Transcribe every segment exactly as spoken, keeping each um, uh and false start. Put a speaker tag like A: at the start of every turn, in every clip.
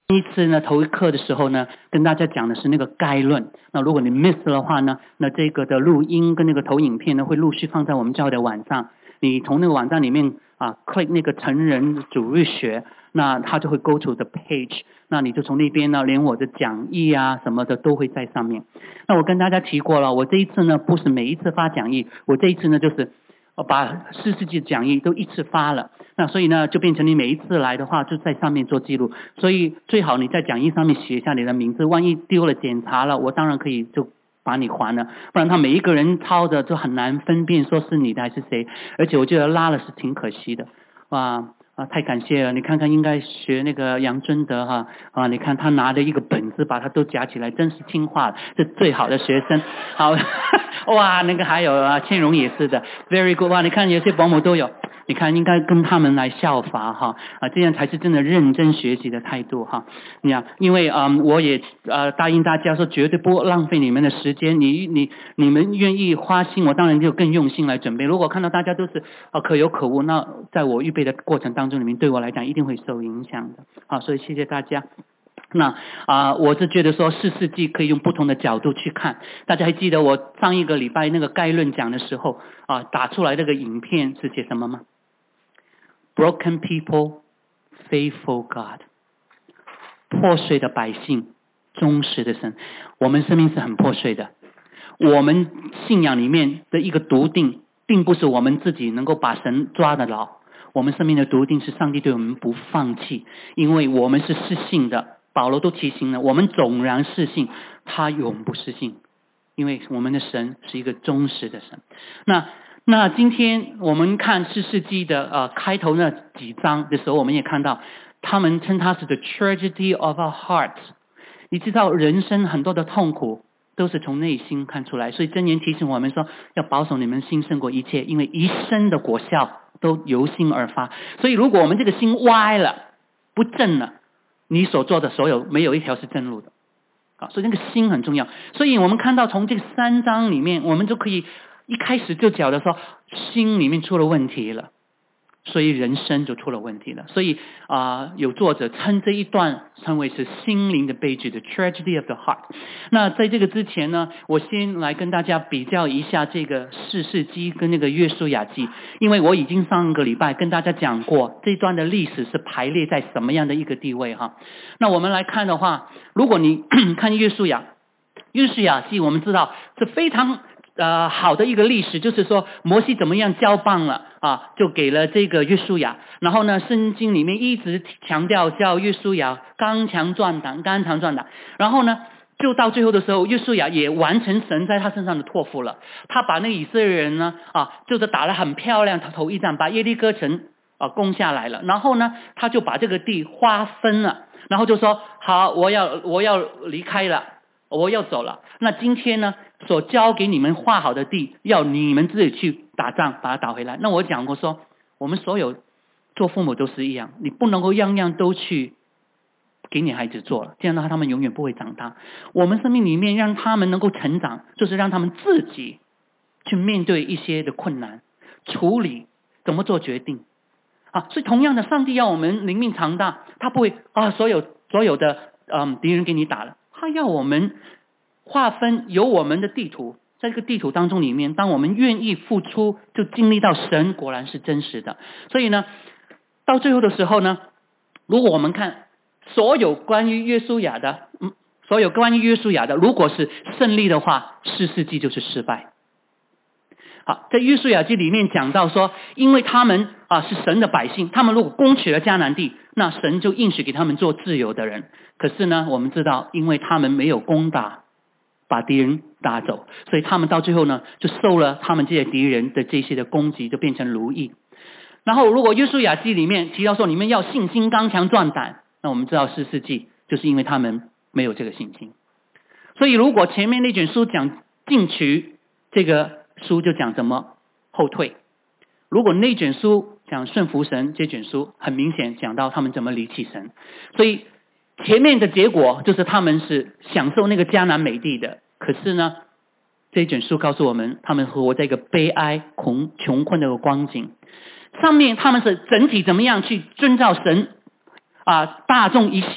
A: 一次呢，头一课的时候呢，跟大家讲的是那个概论。那如果你 miss 的话呢，那这个的录音跟那个投影片呢，会陆续放在我们教会的网站。你从那个网站里面啊 ，click 那个成人主日学，那它就会 go to the page。那你就从那边呢，连我的讲义啊什么的都会在上面。那我跟大家提过了，我这一次呢不是每一次发讲义，我这一次呢就是我把四世纪讲义都一次发了。那所以呢，就变成你每一次来的话，就在上面做记录。所以最好你在讲义上面写一下你的名字，万一丢了检查了，我当然可以就把你还了。不然他每一个人抄的就很难分辨说是你的还是谁。而且我觉得拉了是挺可惜的，哇啊，太感谢了！你看看，应该学那个杨尊德哈啊，你看他拿着一个本子把它都夹起来，真是听话，是最好的学生。好，哇，那个还有啊，倩蓉也是的 ，very good 哇！你看有些保姆都有。你看，应该跟他们来效法哈啊，这样才是真的认真学习的态度哈。你看，因为啊、嗯，我也呃答应大家说，绝对不浪费你们的时间。你你你们愿意花心，我当然就更用心来准备。如果看到大家都是啊可有可无，那在我预备的过程当中里面，对我来讲一定会受影响的啊。所以谢谢大家。那啊、呃，我是觉得说四世纪可以用不同的角度去看。大家还记得我上一个礼拜那个概论讲的时候啊、呃，打出来那个影片是写什么吗？Broken people, faithful God。破碎的百姓，忠实的神。我们生命是很破碎的。我们信仰里面的一个笃定，并不是我们自己能够把神抓得牢。我们生命的笃定是上帝对我们不放弃，因为我们是失信的。保罗都提醒了，我们纵然失信，他永不失信，因为我们的神是一个忠实的神。那那今天我们看四世纪的呃开头那几章的时候，我们也看到他们称它是 the tragedy of our hearts。你知道人生很多的痛苦都是从内心看出来，所以箴言提醒我们说，要保守你们心胜过一切，因为一生的果效都由心而发。所以如果我们这个心歪了，不正了，你所做的所有没有一条是正路的啊，所以那个心很重要。所以我们看到从这个三章里面，我们就可以一开始就讲的说，心里面出了问题了，所以人生就出了问题了。所以啊、呃，有作者称这一段称为是心灵的悲剧的 tragedy of the heart。那在这个之前呢，我先来跟大家比较一下这个士世记跟那个约书亚记，因为我已经上个礼拜跟大家讲过这段的历史是排列在什么样的一个地位哈。那我们来看的话，如果你看约书亚，约书亚记我们知道是非常呃，好的一个历史，就是说摩西怎么样交棒了啊，就给了这个约书亚。然后呢，圣经里面一直强调叫约书亚刚强壮胆，刚强壮胆。然后呢，就到最后的时候，约书亚也完成神在他身上的托付了。他把那个以色列人呢啊，就是打得很漂亮，他头一战把耶利哥城啊攻下来了。然后呢，他就把这个地划分了，然后就说好，我要我要离开了。我要走了，那今天呢所交给你们划好的地，要你们自己去打仗把它打回来。那我讲过说，我们所有做父母都是一样，你不能够样样都去给你孩子做了，这样的话他们永远不会长大。我们生命里面让他们能够成长，就是让他们自己去面对一些的困难，处理怎么做决定啊。所以同样的，上帝要我们灵命长大，他不会啊所有所有的嗯敌人给你打了。他要我们划分有我们的地图，在这个地图当中里面，当我们愿意付出，就经历到神果然是真实的。所以呢，到最后的时候呢，如果我们看所有关于约书亚的，嗯，所有关于约书亚的，如果是胜利的话，四世纪就是失败。好，在约书亚记里面讲到说，因为他们啊是神的百姓，他们如果攻取了迦南地，那神就应许给他们做自由的人。可是呢，我们知道，因为他们没有攻打，把敌人打走，所以他们到最后呢，就受了他们这些敌人的这些的攻击，就变成奴役。然后，如果约书亚记里面提到说，你们要信心刚强壮胆，那我们知道四世纪就是因为他们没有这个信心。所以，如果前面那卷书讲进取，这个书就讲怎么后退；如果那卷书讲顺服神，这卷书很明显讲到他们怎么离弃神。所以前面的结果就是他们是享受那个迦南美地的，可是呢，这卷书告诉我们，他们活在一个悲哀、穷穷困的光景。上面他们是整体怎么样去遵照神啊大众一心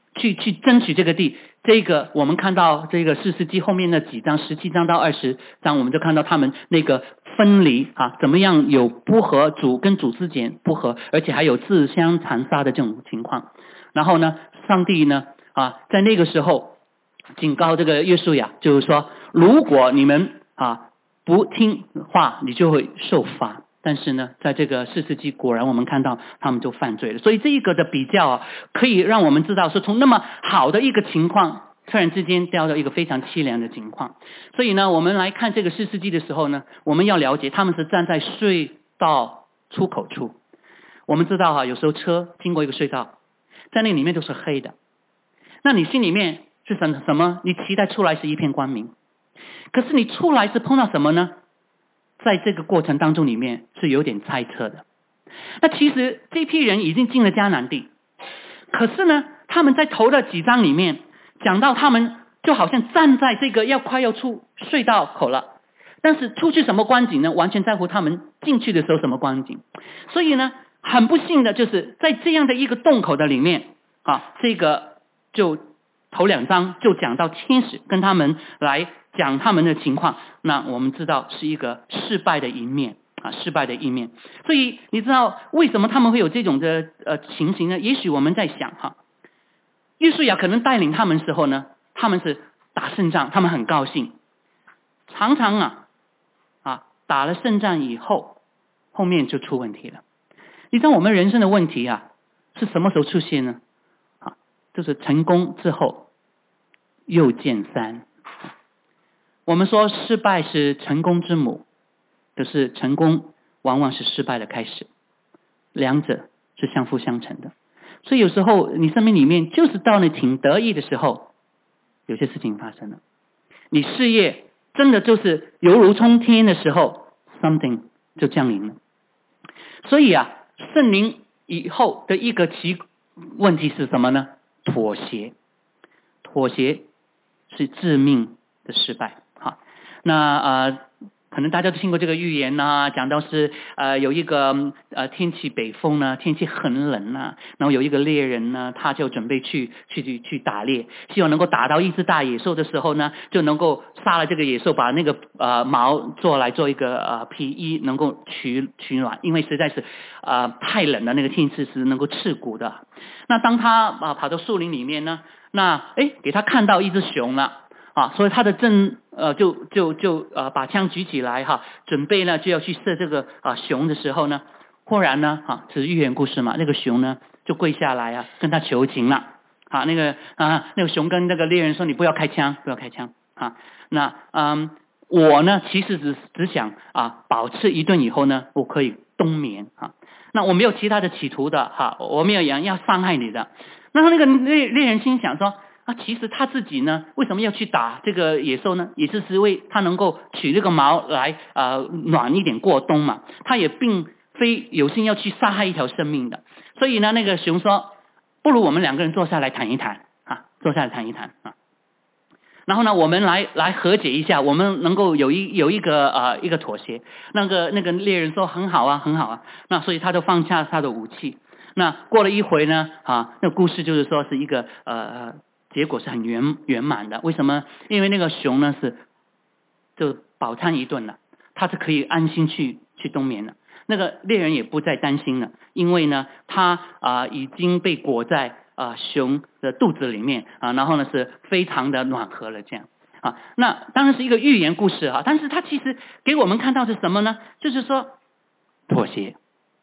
A: 去去争取这个地。这个我们看到这个士师记后面那几章，十七章到二十章，我们就看到他们那个分离啊，怎么样有不和，主跟主之间不和，而且还有自相残杀的这种情况。然后呢，上帝呢啊，在那个时候警告这个约书亚，就是说，如果你们啊不听话，你就会受罚。但是呢，在这个士师记，果然我们看到他们就犯罪了。所以这一个的比较啊，可以让我们知道，说从那么好的一个情况，突然之间掉到一个非常凄凉的情况。所以呢，我们来看这个士师记的时候呢，我们要了解他们是站在隧道出口处。我们知道哈、啊，有时候车经过一个隧道，在那里面都是黑的，那你心里面是什什么？你期待出来是一片光明，可是你出来是碰到什么呢？在这个过程当中里面是有点猜测的。那其实这批人已经进了迦南地，可是呢，他们在头的几章里面讲到他们就好像站在这个要快要出隧道口了，但是出去什么光景呢？完全在乎他们进去的时候什么光景。所以呢，很不幸的就是在这样的一个洞口的里面啊，这个就头两章就讲到天使跟他们来讲他们的情况，那我们知道是一个失败的一面啊，失败的一面。所以你知道为什么他们会有这种的呃情形呢？也许我们在想哈，约书亚可能带领他们的时候呢，他们是打胜仗，他们很高兴。常常啊啊打了胜仗以后，后面就出问题了。你知道我们人生的问题啊，是什么时候出现呢？啊，就是成功之后又见山。我们说失败是成功之母，可是成功往往是失败的开始，两者是相辅相成的。所以有时候你生命里面就是到你挺得意的时候，有些事情发生了，你事业真的就是犹如冲天的时候 something 就降临了。所以啊，圣灵以后的一个奇问题是什么呢？妥协。妥协是致命的失败。好，那呃可能大家都听过这个预言呐、啊，讲到是呃有一个呃天气北风呢，天气很冷呐、啊，然后有一个猎人呢，他就准备去去去去打猎，希望能够打到一只大野兽的时候呢，就能够杀了这个野兽，把那个呃毛做来做一个呃皮衣，能够取取暖，因为实在是呃太冷了，那个天气是能够刺骨的。那当他啊、呃、跑到树林里面呢，那诶给他看到一只熊了。啊，所以他的正呃就就就呃把枪举起来哈，准备呢就要去射这个啊熊的时候呢，忽然呢哈，这是寓言故事嘛，那个熊呢就跪下来啊跟他求情了啊，那个啊那个熊跟那个猎人说，你不要开枪，不要开枪啊，那嗯我呢其实只只想啊饱吃一顿以后呢我可以冬眠啊，那我没有其他的企图的哈，我没有人要伤害你的。然后那个猎猎人心想说。啊，其实他自己呢，为什么要去打这个野兽呢？也就是因为他能够取这个毛来呃暖一点过冬嘛。他也并非有心要去杀害一条生命的。所以呢，那个熊说，不如我们两个人坐下来谈一谈啊，坐下来谈一谈啊。然后呢，我们来来和解一下，我们能够有一有一个呃一个妥协。那个那个猎人说很好啊，很好啊。那所以他就放下他的武器。那过了一回呢，啊，那个故事就是说是一个呃。结果是很圆圆满的，为什么？因为那个熊呢是就饱餐一顿了，他是可以安心去去冬眠了。那个猎人也不再担心了，因为呢他啊、呃、已经被裹在啊、呃、熊的肚子里面啊，然后呢是非常的暖和了这样啊。那当然是一个寓言故事哈，但是它其实给我们看到是什么呢？就是说妥协。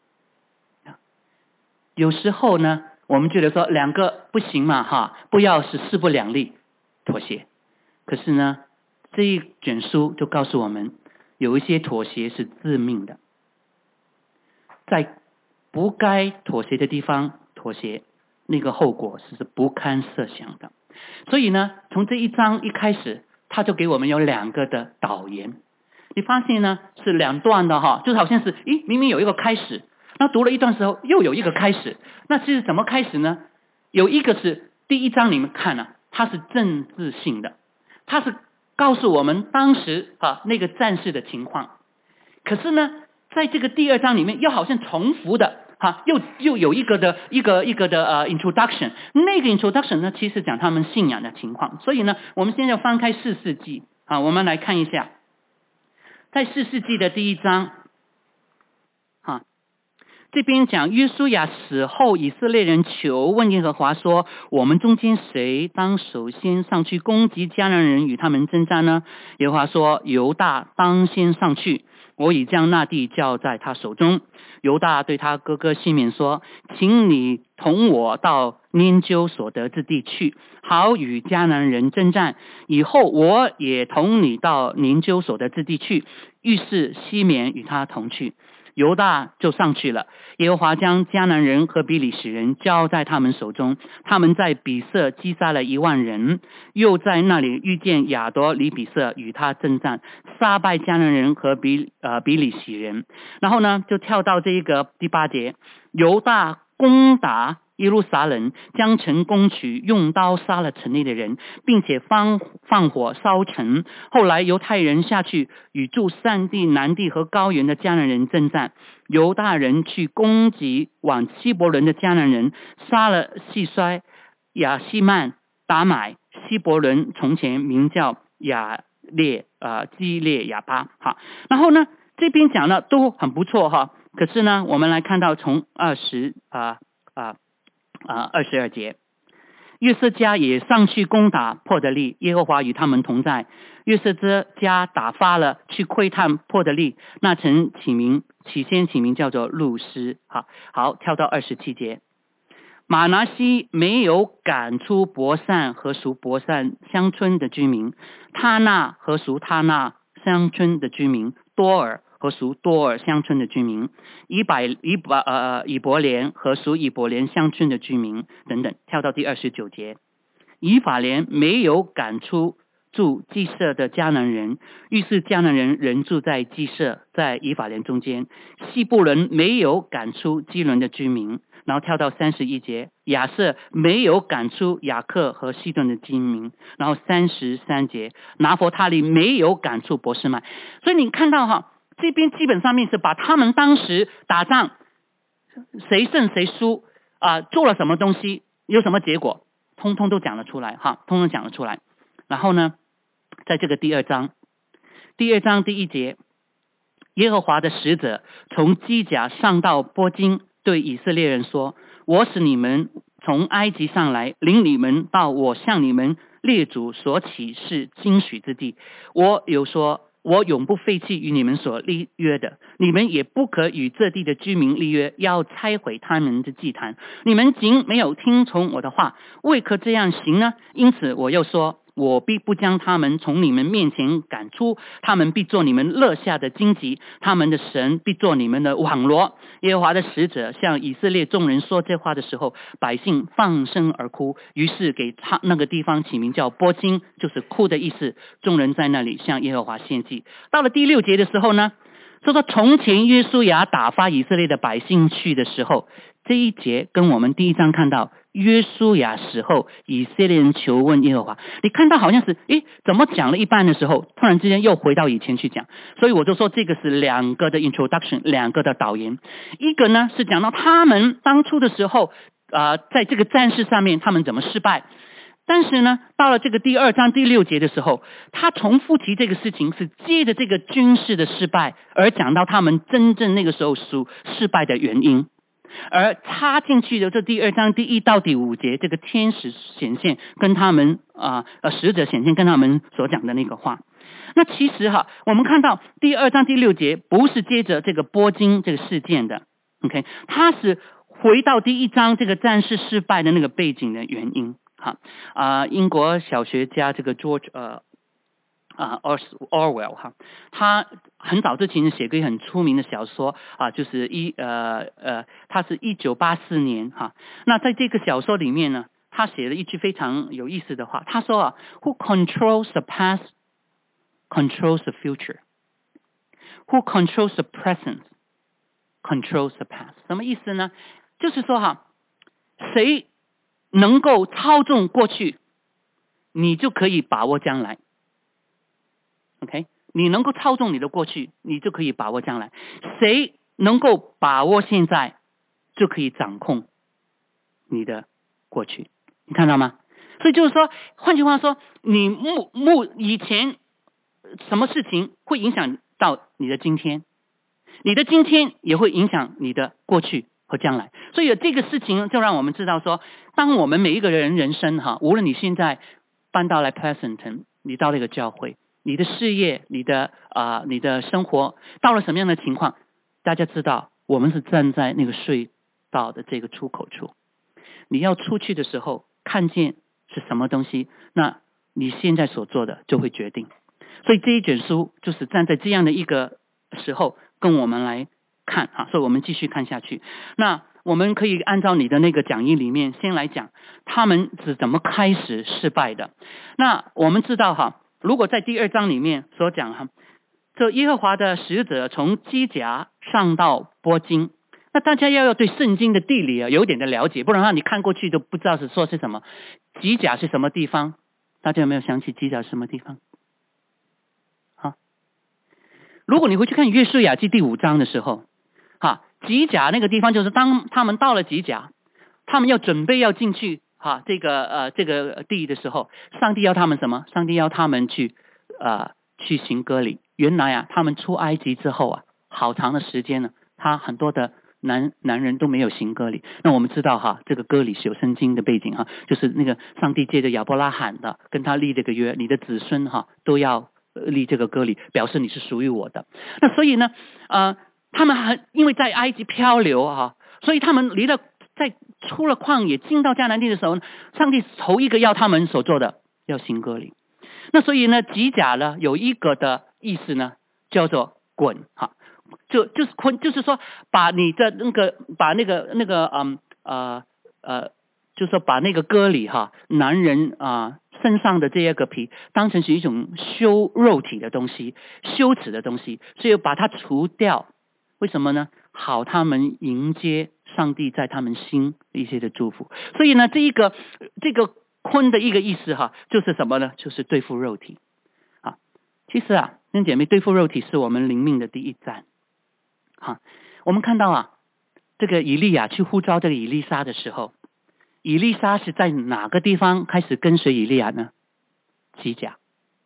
A: 有时候呢。我们觉得说两个不行嘛哈，不要是势不两立，妥协。可是呢，这一卷书就告诉我们，有一些妥协是致命的，在不该妥协的地方妥协，那个后果是不堪设想的。所以呢，从这一章一开始，他就给我们有两个的导言。你发现呢是两段的哈，就是好像是，咦，明明有一个开始。那读了一段时候，又有一个开始。那是怎么开始呢？有一个是第一章你们看啊，它是政治性的，它是告诉我们当时啊那个战事的情况。可是呢，在这个第二章里面，又好像重复的哈，又又有一个的一个一个的呃 introduction， 那个 introduction 呢，其实讲他们信仰的情况。所以呢，我们现在翻开四世纪啊，我们来看一下，在四世纪的第一章，哈。这边讲约书亚死后，以色列人求问耶和华说：我们中间谁当首先上去攻击迦南人，与他们征战呢？耶和华说：犹大当先上去，我已将那地交在他手中。犹大对他哥哥西缅说：请你同我到拈阄所得之地去，好与迦南人征战，以后我也同你到拈阄所得之地去。于是西缅与他同去，犹大就上去了。耶和华将迦南人和比利时人交在他们手中，他们在比色击杀了一万人，又在那里遇见亚夺里比色，与他征战，杀败迦南人和比呃比利时人。然后呢，就跳到这一个第八节，犹大攻打耶路撒冷，将城攻取，用刀杀了城内的人，并且放放火烧城。后来犹太人下去与住山地、南地和高原的迦南人征战，犹大人去攻击往希伯伦的迦南人，杀了细衰、亚西曼、达买。希伯伦从前名叫亚列呃基列亚巴。好，然后呢，这边讲的都很不错哈。可是呢，我们来看到从二十啊啊啊二十二节，约瑟家也上去攻打破得利，耶和华与他们同在。约瑟家打发了去窥探破得利，那城起名起先起名叫做路斯。好，好，跳到二十七节，马拿西没有赶出伯善和属伯善乡村的居民，他那和属他那乡村的居民，多尔和属多尔乡村的居民，以百以百呃以伯莲和属以伯莲乡村的居民等等。跳到第二十九节，以法莲没有赶出住基色的迦南人，于是迦南人仍住在基色，在以法莲中间。西布伦没有赶出基伦的居民。然后跳到三十一节，亚瑟没有赶出雅克和西顿的居民。然后三十三节，拿佛他利没有赶出伯示麦。所以你看到哈，这边基本上面是把他们当时打仗谁胜谁输啊、呃，做了什么东西，有什么结果，通通都讲了出来哈，通通讲了出来。然后呢，在这个第二章，第二章第一节，耶和华的使者从基甲上到波金，对以色列人说：我使你们从埃及上来，领你们到我向你们列祖所起示应许之地。我有说，我永不废弃与你们所立约的，你们也不可与这地的居民立约，要拆毁他们的祭坛。你们竟没有听从我的话，为可这样行呢？因此我又说，我必不将他们从你们面前赶出，他们必做你们勒下的荆棘，他们的神必做你们的网罗。耶和华的使者向以色列众人说这话的时候，百姓放声而哭，于是给他那个地方起名叫波金，就是哭的意思。众人在那里向耶和华献祭。到了第六节的时候呢，说到从前约书亚打发以色列的百姓去的时候，这一节跟我们第一章看到约书亚死后以色列人求问耶和华，你看到好像是诶怎么讲了一半的时候，突然之间又回到以前去讲。所以我就说这个是两个的 introduction， 两个的导言。一个呢是讲到他们当初的时候呃，在这个战事上面他们怎么失败，但是呢到了这个第二章第六节的时候，他重复提这个事情，是接着这个军事的失败而讲到他们真正那个时候属失败的原因。而插进去的这第二章第一到第五节，这个天使显现跟他们啊呃使者显现跟他们所讲的那个话。那其实哈，我们看到第二章第六节不是接着这个波金这个事件的 ，OK， 它是回到第一章这个战事失败的那个背景的原因。哈啊、呃，英国小学家这个 George 呃啊 Orwell 哈，他很早之前写过一个很出名的小说啊，就是一呃呃，他是一九八四年哈。那在这个小说里面呢，他写了一句非常有意思的话，他说啊 ，Who controls the past controls the future. Who controls the present controls the past. 什么意思呢？就是说哈，谁能够操纵过去，你就可以把握将来。OK， 你能够操纵你的过去，你就可以把握将来。谁能够把握现在， 就可以掌控你的过去。你看到吗？所以就是说，换句话说，你目目以前什么事情会影响到你的今天，你的今天也会影响你的过去和将来。所以这个事情就让我们知道说，当我们每一个人人生哈，无论你现在搬到来 Pleasanton， 你到了一个教会，你的事业，你的啊、呃，你的生活到了什么样的情况，大家知道，我们是站在那个隧道的这个出口处。你要出去的时候，看见是什么东西，那你现在所做的就会决定。所以这一卷书就是站在这样的一个时候跟我们来看啊，所以我们继续看下去。那我们可以按照你的那个讲义里面先来讲他们是怎么开始失败的。那我们知道哈，如果在第二章里面所讲哈，这耶和华的使者从基甲上到波金，那大家要要对圣经的地理啊有点的了解，不然的话你看过去都不知道是说是什么。基甲是什么地方？大家有没有想起基甲是什么地方？好，如果你回去看约书亚记第五章的时候，哈，基甲那个地方就是当他们到了基甲，他们要准备要进去哈这个呃这个地的时候，上帝要他们什么？上帝要他们去呃去行割礼。原来啊，他们出埃及之后啊，好长的时间呢，他很多的男男人都没有行割礼。那我们知道哈，这个割礼是有圣经的背景哈，就是那个上帝借着亚伯拉罕的跟他立这个约，你的子孙哈都要立这个割礼，表示你是属于我的。那所以呢，呃，他们很因为在埃及漂流哈，所以他们离了在出了旷野进到迦南地的时候，上帝头一个要他们所做的要行割礼。那所以呢，基甲呢有一个的意思呢叫做滚哈。就就是坤，就是说把你的那个把那个那个嗯呃呃，就是说把那个割礼哈，男人啊、呃、身上的这一个皮当成是一种羞肉体的东西，羞耻的东西，所以把它除掉。为什么呢？好，他们迎接上帝在他们心一些的祝福。所以呢，这一个这个坤的一个意思哈，就是什么呢？就是对付肉体啊。其实啊，弟兄姐妹，对付肉体是我们灵命的第一站。哈，我们看到啊，这个以利亚去呼召这个以利沙的时候，以利沙是在哪个地方开始跟随以利亚呢？基甲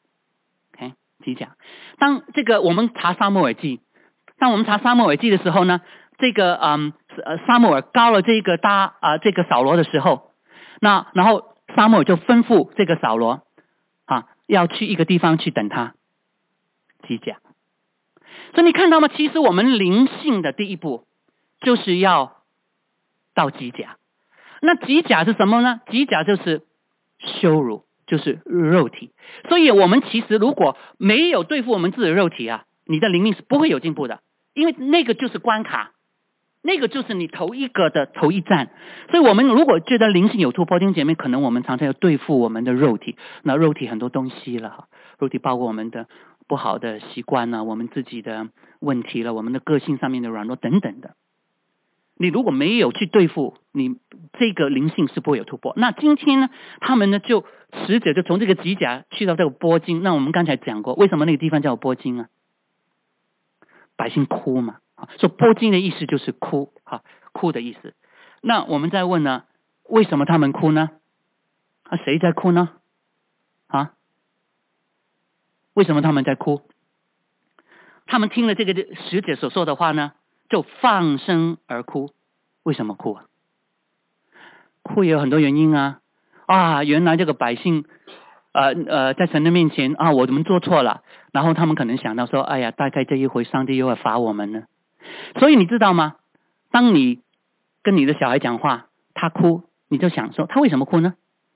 A: ，OK， 基甲。当这个我们查撒母耳记，当我们查撒母耳记的时候呢，这个嗯呃撒母耳膏了这个大啊、呃、这个扫罗的时候，那然后撒母耳就吩咐这个扫罗啊要去一个地方去等他，基甲。所以你看到吗？其实我们灵性的第一步就是要到基甲。那基甲是什么呢？基甲就是羞辱，就是肉体。所以我们其实如果没有对付我们自己的肉体啊，你的灵命是不会有进步的，因为那个就是关卡，那个就是你头一个的头一站。所以我们如果觉得灵性有突破，弟兄姐妹，可能我们常常要对付我们的肉体。那肉体很多东西了，肉体包括我们的不好的习惯啊，我们自己的问题了，我们的个性上面的软弱等等的。你如果没有去对付，你这个灵性是不会有突破。那今天呢，他们呢就使者就从这个基甲去到这个波金。那我们刚才讲过，为什么那个地方叫波金啊？百姓哭嘛，啊，说波金的意思就是哭，哈，哭的意思。那我们再问呢，为什么他们哭呢？啊，谁在哭呢？啊？为什么他们在哭？他们听了这个使者所说的话呢，就放声而哭。为什么哭啊？哭也有很多原因啊。啊，原来这个百姓，呃呃，在神的面前啊，我们做错了。然后他们可能想到说，哎呀，大概这一回上帝又要罚我们呢。所以你知道吗？当你跟你的小孩讲话，他哭，你就想说，他为什么哭呢？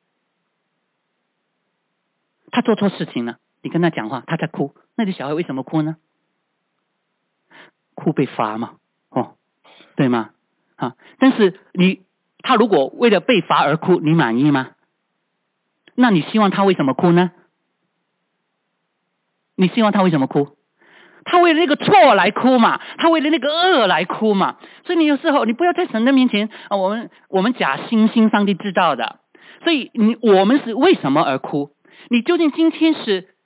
A: 他做错事情了。你跟他讲话，他在哭，那你小孩为什么哭呢？哭被罚嘛，哦，对吗？啊，但是你他如果为了被罚而哭，你满意吗？那你希望他为什么哭呢？你希望他为什么哭？他为了那个错来哭嘛，他为了那个恶来哭嘛。所以你有时候你不要在神的面前啊，我们我们假惺惺，上帝知道的。所以你我们是为什么而哭？你究竟今天是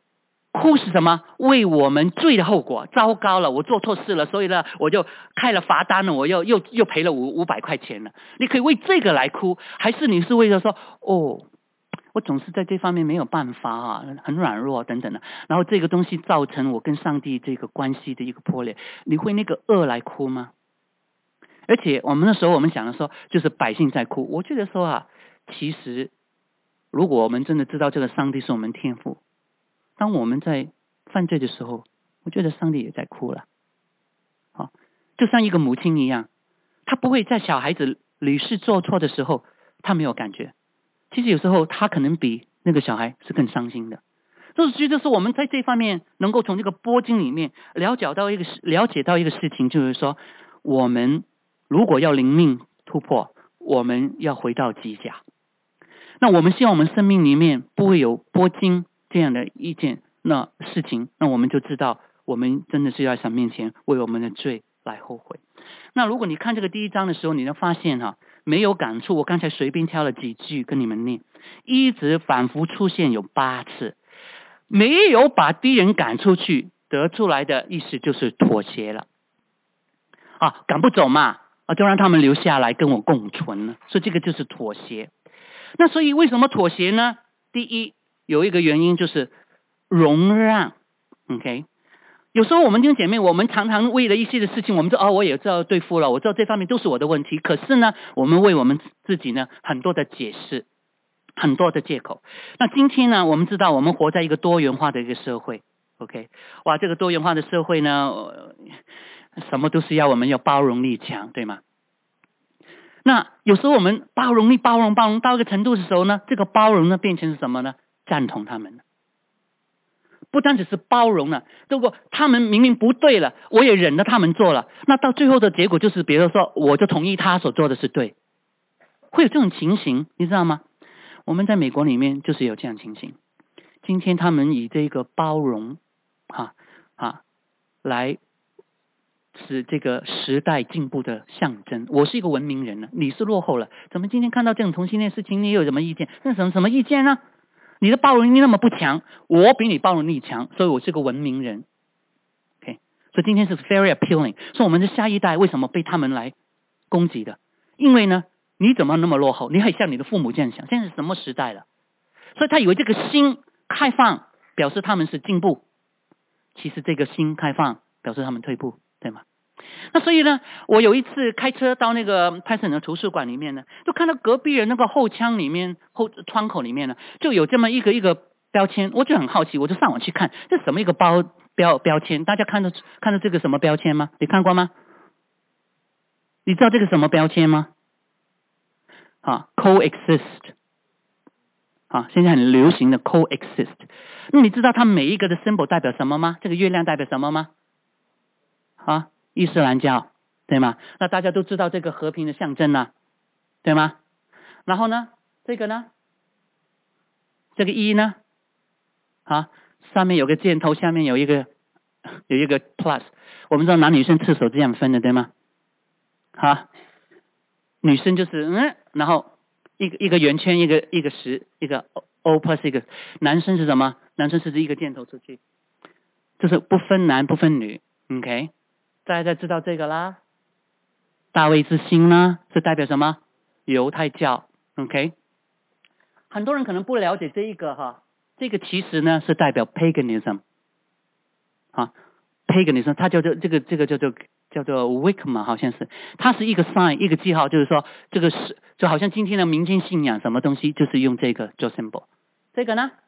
A: 哭是什么？为我们罪的后果，糟糕了，我做错事了，所以呢，我就开了罚单了，我又又又赔了五五百块钱了。你可以为这个来哭，还是你是为了说，哦，我总是在这方面没有办法啊，很软弱等等的，然后这个东西造成我跟上帝这个关系的一个破裂，你会那个恶来哭吗？而且我们那时候我们想的说，就是百姓在哭，我觉得说啊，其实如果我们真的知道这个上帝是我们天父，当我们在犯罪的时候，我觉得上帝也在哭了。好，就像一个母亲一样，她不会在小孩子屡试做错的时候，她没有感觉。其实有时候她可能比那个小孩是更伤心的。就是觉得说我们在这方面能够从这个波经里面了解到一个了解到一个事情，就是说我们如果要灵命突破，我们要回到基甲。那我们希望我们生命里面不会有波经这样的一件那事情，那我们就知道我们真的是要在神面前为我们的罪来后悔。那如果你看这个第一章的时候，你能发现哈、啊，没有感触。我刚才随便挑了几句跟你们念，一直反复出现有八次，没有把敌人赶出去，得出来的意思就是妥协了啊，赶不走嘛，啊，就让他们留下来跟我共存了，所以这个就是妥协。那所以为什么妥协呢？第一，有一个原因就是容让 ，OK。有时候我们弟兄姐妹，我们常常为了一些的事情，我们说哦，我也知道对付了，我知道这方面都是我的问题。可是呢，我们为我们自己呢很多的解释，很多的借口。那今天呢，我们知道我们活在一个多元化的一个社会 ，OK， 哇，这个多元化的社会呢，什么都是要我们要包容力强，对吗？那有时候我们包容力包容包容到一个程度的时候呢，这个包容呢变成是什么呢？赞同他们。不单只是包容了，如果他们明明不对了，我也忍着他们做了，那到最后的结果就是，比如说，我就同意他所做的是对，会有这种情形，你知道吗？我们在美国里面就是有这样情形。今天他们以这个包容，哈啊，来使这个时代进步的象征。我是一个文明人了，你是落后了，怎么今天看到这种同性恋事情，你有什么意见？那什么什么意见呢？你的包容力那么不强，我比你包容力强，所以我是个文明人。OK， 所以今天是 very appealing。所以我们的下一代为什么被他们来攻击的？因为呢，你怎么那么落后？你还像你的父母这样想？现在是什么时代了？所以他以为这个心开放表示他们是进步，其实这个心开放表示他们退步，对吗？那所以呢，我有一次开车到那个派森的图书馆里面呢，就看到隔壁人那个后窗里面后窗口里面呢，就有这么一个一个标签，我就很好奇，我就上网去看这什么一个包标标签，大家看到看到这个什么标签吗？你看过吗？你知道这个什么标签吗？啊 ，coexist， 啊，现在很流行的 coexist。那你知道它每一个的 symbol 代表什么吗？这个月亮代表什么吗？啊？伊斯兰教，对吗？那大家都知道这个和平的象征啊，对吗？然后呢，这个呢，这个一呢，啊，上面有个箭头，下面有一个有一个 plus。我们知道男女生厕所这样分的，对吗？啊，女生就是嗯，然后一个一个圆圈，一个一个十，一个 O plus 一个。男生是什么？男生是一个箭头出去，就是不分男不分女 ，OK。大家知道这个啦，大卫之星呢是代表什么？犹太教 ，OK。很多人可能不了解这一个哈，这个其实呢是代表 paganism， 啊 ，paganism 它叫做这个这个叫做叫做 Wicca 嘛，好像是，它是一个 sign 一个记号，就是说这个是就好像今天的民间信仰什么东西，就是用这个做 symbol。这个呢？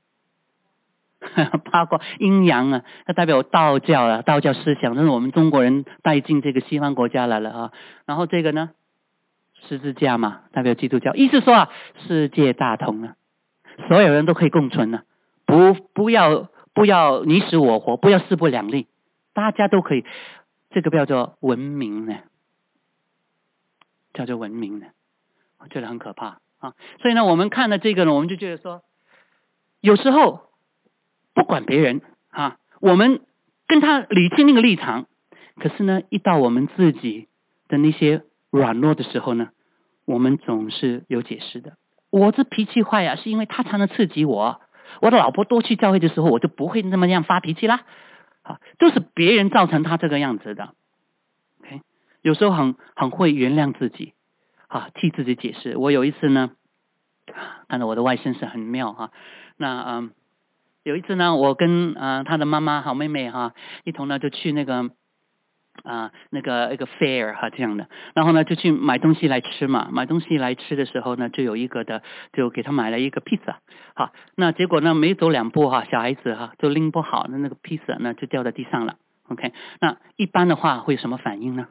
A: 包括阴阳啊，它代表道教啊，道教思想，这是我们中国人带进这个西方国家来了啊。然后这个呢，十字架嘛，代表基督教，意思说啊，世界大同啊，所有人都可以共存啊，不不要不要你死我活，不要势不两立，大家都可以，这个叫做文明呢，叫做文明呢，我觉得很可怕啊。所以呢，我们看了这个呢，我们就觉得说，有时候。不管别人啊，我们跟他理清那个立场，可是呢，一到我们自己的那些软弱的时候呢，我们总是有解释的。我这脾气坏呀、啊，是因为他常常刺激我， 我的老婆多去教会的时候，我就不会那么样发脾气啦。啊，都是别人造成他这个样子的。OK， 有时候很很会原谅自己，啊，替自己解释。我有一次呢，看到我的外甥是很妙哈、啊，那嗯，有一次呢，我跟呃他的妈妈好妹妹哈、啊，一同呢就去那个。啊，那个一个 fair 哈、啊、这样的，然后呢就去买东西来吃嘛，买东西来吃的时候呢，就有一个的就给他买了一个披萨，好，那结果呢没走两步哈、啊，小孩子哈、啊、就拎不好，那那个披萨呢就掉在地上了。OK， 那一般的话会有什么反应呢？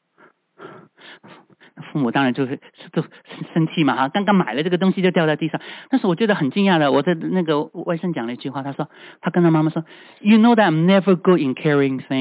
A: 父母当然就是都生气嘛哈，刚刚买了这个东西就掉在地上。但是我觉得很惊讶的，我的那个外甥讲了一句话，他说他跟他妈妈说 ，You know that I'm never good in carrying things 。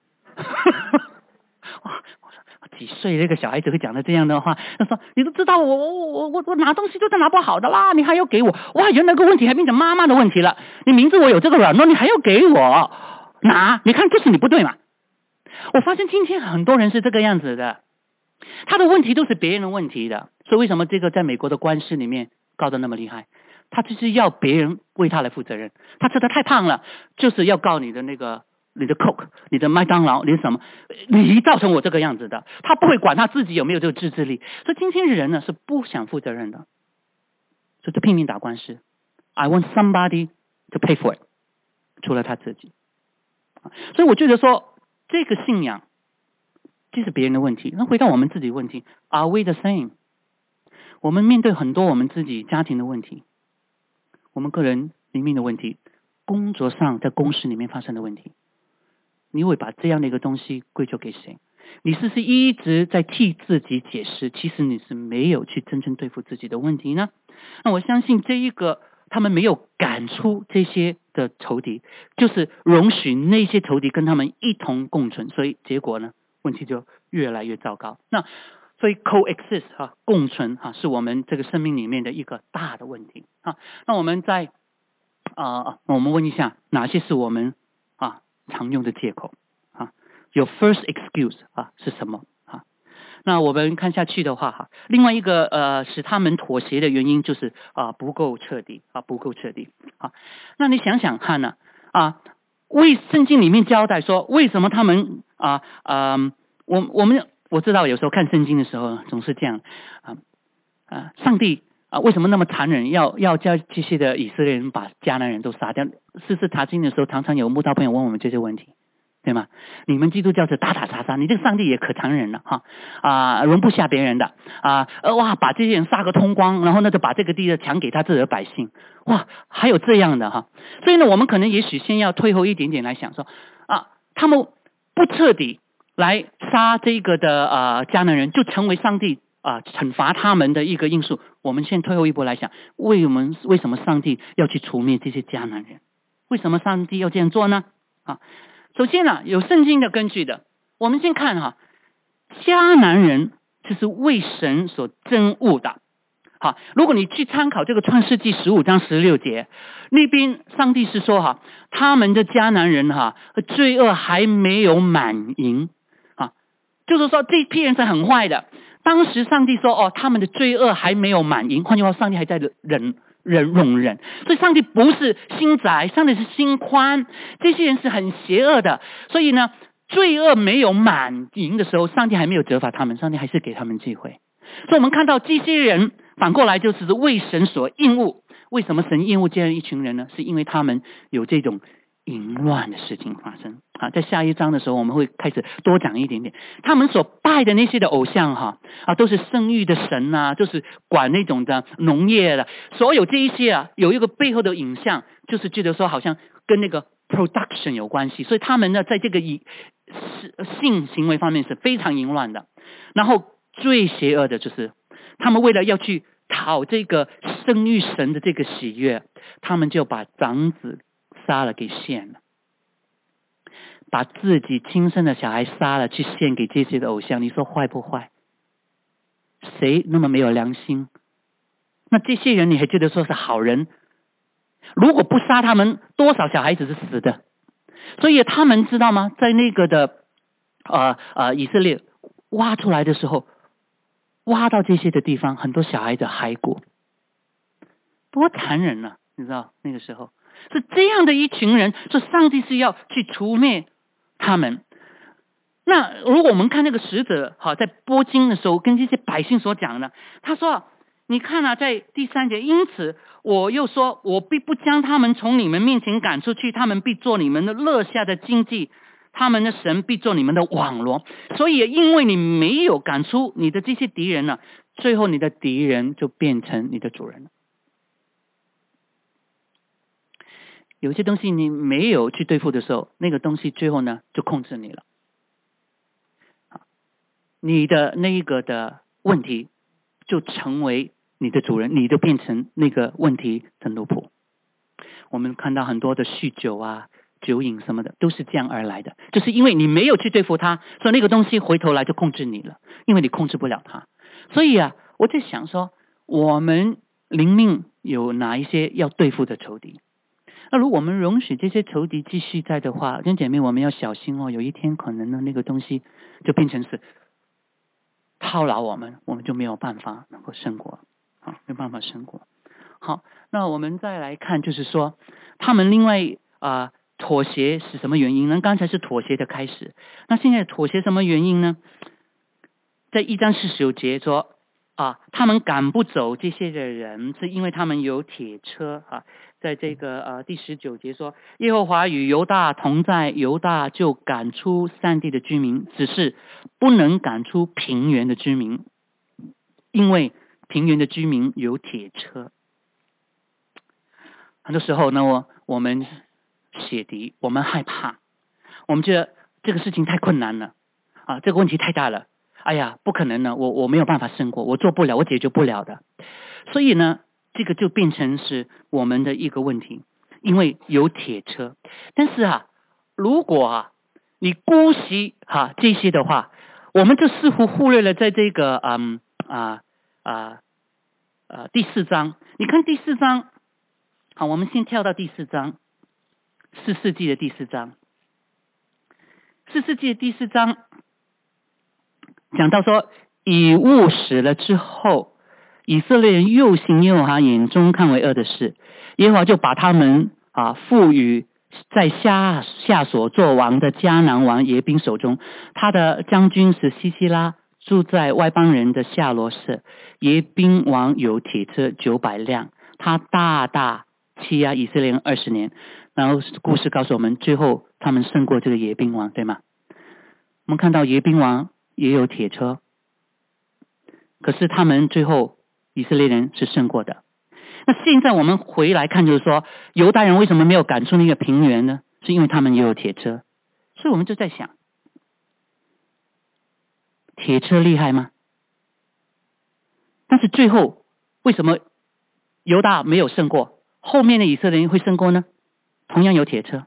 A: 哇！我说几岁那个小孩子会讲的这样的话？他说：“你都知道我我我我我拿东西都是拿不好的啦，你还要给我？哇！原来这个问题还变成妈妈的问题了。你明知我有这个软弱，你还要给我拿？你看就是你不对嘛！”我发现今天很多人是这个样子的，他的问题都是别人的问题的。所以为什么这个在美国的官司里面告得那么厉害？他就是要别人为他来负责任。他吃的太胖了，就是要告你的那个。你的 Coke， 你的麦当劳，你什么？你造成我这个样子的，他不会管他自己有没有这个自制力。所以今天人呢是不想负责任的，所以就拼命打官司。I want somebody to pay for it， 除了他自己。所以我觉得说，这个信仰这是别人的问题。那回到我们自己的问题 ，Are we the same？ 我们面对很多我们自己家庭的问题，我们个人里面的问题，工作上在公司里面发生的问题。你会把这样的一个东西归咎给谁？你是不是一直在替自己解释，其实你是没有去真正对付自己的问题呢？那我相信这一个他们没有赶出这些的仇敌，就是容许那些仇敌跟他们一同共存，所以结果呢，问题就越来越糟糕。那所以 coexist 哈、啊，共存哈、啊，是我们这个生命里面的一个大的问题啊。那我们在啊、呃，我们问一下，哪些是我们啊常用的借口啊？有 first excuse 啊是什么啊？那我们看下去的话哈，另外一个呃使他们妥协的原因就是啊不够彻底啊不够彻底啊。那你想想看呢啊？为圣经里面交代说，为什么他们啊啊、呃、我我们我知道有时候看圣经的时候总是这样啊啊上帝。啊，为什么那么残忍？要要叫这些的以色列人把迦南人都杀掉？事实查经的时候，常常有慕道朋友问我们这些问题，对吗？你们基督教是打打杀杀，你这个上帝也可残忍了哈啊，容不下别人的啊，哇，把这些人杀个通光，然后呢就把这个地的抢给他自己的百姓，哇，还有这样的哈。所以呢，我们可能也许先要退后一点点来想说啊，他们不彻底来杀这个的啊迦南人，就成为上帝。啊，惩罚他们的一个因素，我们先退后一步来想，为我们为什么上帝要去除灭这些迦南人？为什么上帝要这样做呢？啊，首先呢、啊，有圣经的根据的。我们先看哈、啊，迦南人就是为神所憎恶的。好，如果你去参考这个创世纪十五章十六节，那边上帝是说哈、啊，他们的迦南人哈、啊，罪恶还没有满盈啊，就是说这批人是很坏的。当时上帝说哦，他们的罪恶还没有满盈，换句话，上帝还在忍忍容忍，所以上帝不是心窄，上帝是心宽。这些人是很邪恶的，所以呢，罪恶没有满盈的时候，上帝还没有责罚他们，上帝还是给他们机会。所以我们看到这些人反过来就是为神所厌恶。为什么神厌恶这样一群人呢？是因为他们有这种淫乱的事情发生啊，在下一章的时候我们会开始多讲一点点。他们所拜的那些的偶像哈啊，都是生育的神啊，就是管那种的农业的，所有这一些啊，有一个背后的影像，就是觉得说好像跟那个 production 有关系，所以他们呢在这个以性行为方面是非常淫乱的。然后最邪恶的就是他们为了要去讨这个生育神的这个喜悦，他们就把长子杀了给献了，把自己亲生的小孩杀了去献给这些的偶像，你说坏不坏？谁那么没有良心？那这些人你还觉得说是好人？如果不杀他们，多少小孩子是死的？所以他们知道吗？在那个的呃呃以色列挖出来的时候，挖到这些的地方，很多小孩子骸骨，多残忍啊！ 你知道那个时候是这样的一群人，说上帝是要去除灭他们。那如果我们看那个使者好在播经的时候跟这些百姓所讲的，他说你看啊，在第三节，因此我又说，我必不将他们从你们面前赶出去，他们必做你们的乐下的经济，他们的神必做你们的网罗。所以因为你没有赶出你的这些敌人呢，最后你的敌人就变成你的主人了。有些东西你没有去对付的时候，那个东西最后呢就控制你了。你的那一个的问题就成为你的主人，你就变成那个问题的奴仆。我们看到很多的酗酒啊、酒瘾什么的，都是这样而来的，就是因为你没有去对付它，所以那个东西回头来就控制你了，因为你控制不了它。所以啊，我在想说，我们灵命有哪一些要对付的仇敌？那如果我们容许这些仇敌继续在的话，弟兄姐妹，我们要小心哦，有一天可能呢，那个东西就变成是套牢我们，我们就没有办法能够胜过，好，没有办法胜过。好，那我们再来看，就是说他们另外啊、呃、妥协是什么原因呢？刚才是妥协的开始，那现在妥协什么原因呢？在一章四十九节说啊，他们赶不走这些的人，是因为他们有铁车啊。在这个呃第十九节说，耶和华与犹大同在，犹大就赶出山地的居民，只是不能赶出平原的居民，因为平原的居民有铁车。很多时候呢，我我们血敌，我们害怕，我们觉得这个事情太困难了啊，这个问题太大了，哎呀，不可能呢，我我没有办法胜过，我做不了，我解决不了的。所以呢，这个就变成是我们的一个问题，因为有铁车。但是啊，如果啊你姑息哈、啊、这些的话，我们就似乎忽略了在这个嗯啊啊啊第四章。你看第四章，好，我们先跳到第四章，四世纪的第四章。四世纪的第四章讲到说，以物死了之后，以色列人又行耶和华眼中看为恶的事，耶和华就把他们啊赋予在下下所做王的迦南王耶宾手中，他的将军是西西拉，住在外邦人的夏罗舍。耶宾王有铁车九百辆，他大大欺压以色列人二十年。然后故事告诉我们，最后他们胜过这个耶宾王，对吗？我们看到耶宾王也有铁车，可是他们最后以色列人是胜过的。那现在我们回来看，就是说犹大人为什么没有赶出那个平原呢？是因为他们也有铁车。所以我们就在想，铁车厉害吗？但是最后为什么犹大没有胜过，后面的以色列人会胜过呢？同样有铁车。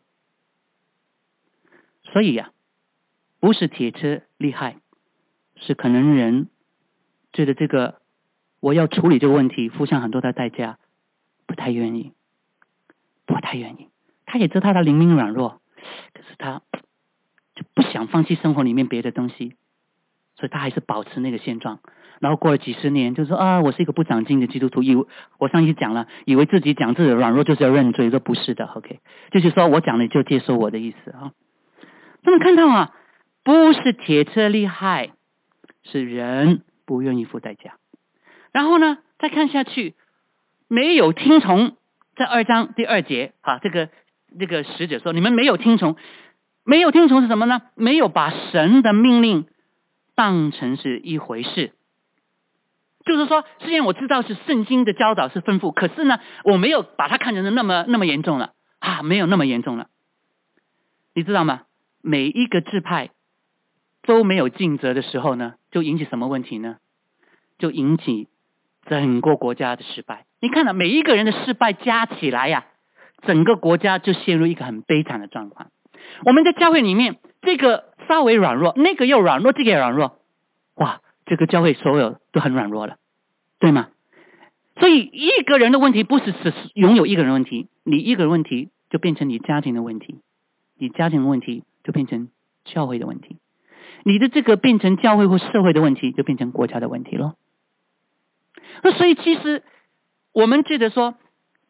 A: 所以呀、啊，不是铁车厉害，是可能人觉得这个我要处理这个问题，付上很多的代价，不太愿意，不太愿意。他也知道他的灵命软弱，可是他就不想放弃生活里面别的东西，所以他还是保持那个现状。然后过了几十年，就说啊，我是一个不长进的基督徒。以为我上一次讲了，以为自己讲自己的软弱就是要认罪，说不是的 ，OK， 就是说我讲了就接受我的意思啊。那么看到啊，不是铁车厉害，是人不愿意付代价。然后呢，再看下去，没有听从，在二章第二节啊，这个这个使者说，你们没有听从，没有听从是什么呢？没有把神的命令当成是一回事。就是说，虽然我知道是圣经的教导是吩咐，可是呢，我没有把它看成那么那么严重了啊，没有那么严重了。你知道吗？每一个支派都没有尽责的时候呢，就引起什么问题呢？就引起整个国家的失败。你看了每一个人的失败加起来呀、啊，整个国家就陷入一个很悲惨的状况。我们在教会里面，这个稍微软弱，那个又软弱，这个也软弱，哇，这个教会所有都很软弱了，对吗？所以一个人的问题不是只拥有一个人的问题，你一个人问题就变成你家庭的问题，你家庭的问题就变成教会的问题，你的这个变成教会或社会的问题，就变成国家的问题了。那所以其实我们觉得说，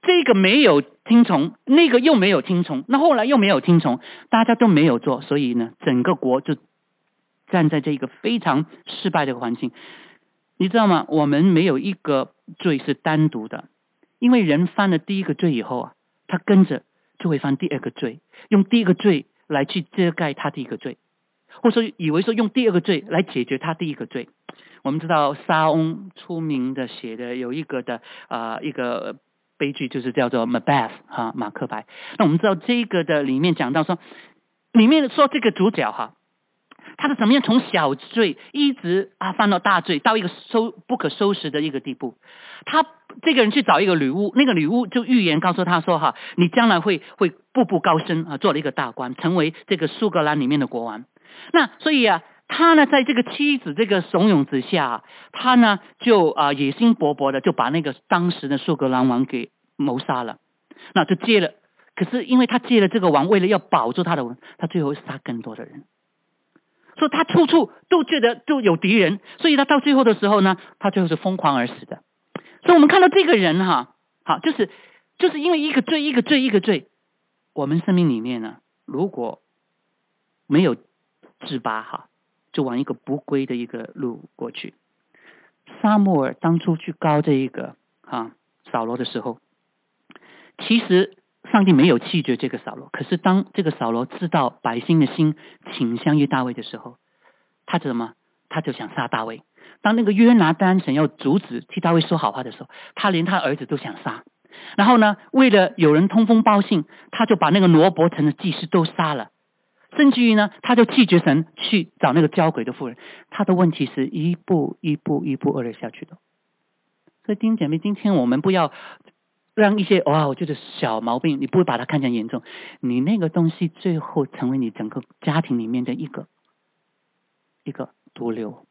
A: 这个没有听从，那个又没有听从，那后来又没有听从，大家都没有做，所以呢，整个国就站在这个非常失败的环境。你知道吗？我们没有一个罪是单独的，因为人犯了第一个罪以后啊，他跟着就会犯第二个罪，用第一个罪来去遮盖他第一个罪，或者说以为说用第二个罪来解决他第一个罪。我们知道莎翁出名的写的有一个的啊、呃、一个悲剧，就是叫做 Macbeth 哈、马克白。那我们知道这个的里面讲到说，里面说这个主角哈，他是怎么样从小罪一直啊犯到大罪，到一个收不可收拾的一个地步。他这个人去找一个女巫，那个女巫就预言告诉他说哈，你将来会会步步高升啊，做了一个大官，成为这个苏格兰里面的国王。那所以啊，他呢在这个妻子这个怂恿之下，他呢就啊、呃、野心勃勃的就把那个当时的苏格兰王给谋杀了，那就接了。可是因为他接了这个王，为了要保住他的王，他最后杀更多的人。所以他处处都觉得都有敌人，所以他到最后的时候呢，他最后是疯狂而死的。所以我们看到这个人哈，好，就是就是因为一个罪一个罪一个罪，我们生命里面呢，如果没有自拔哈，就往一个不归的一个路过去。撒母耳当初去膏这一个哈扫罗的时候，其实上帝没有弃绝这个扫罗，可是当这个扫罗知道百姓的心倾向于大卫的时候，他怎么他就想杀大卫。当那个约拿单想要阻止替大卫说好话的时候，他连他儿子都想杀。然后呢，为了有人通风报信，他就把那个罗伯城的祭司都杀了。甚至于呢，他就弃绝神去找那个交鬼的妇人。他的问题是一步一步一步恶劣下去的。所以弟兄姐妹，今天我们不要让一些哇，我觉得小毛病，你不会把它看成严重，你那个东西最后成为你整个家庭里面的一个一个毒瘤。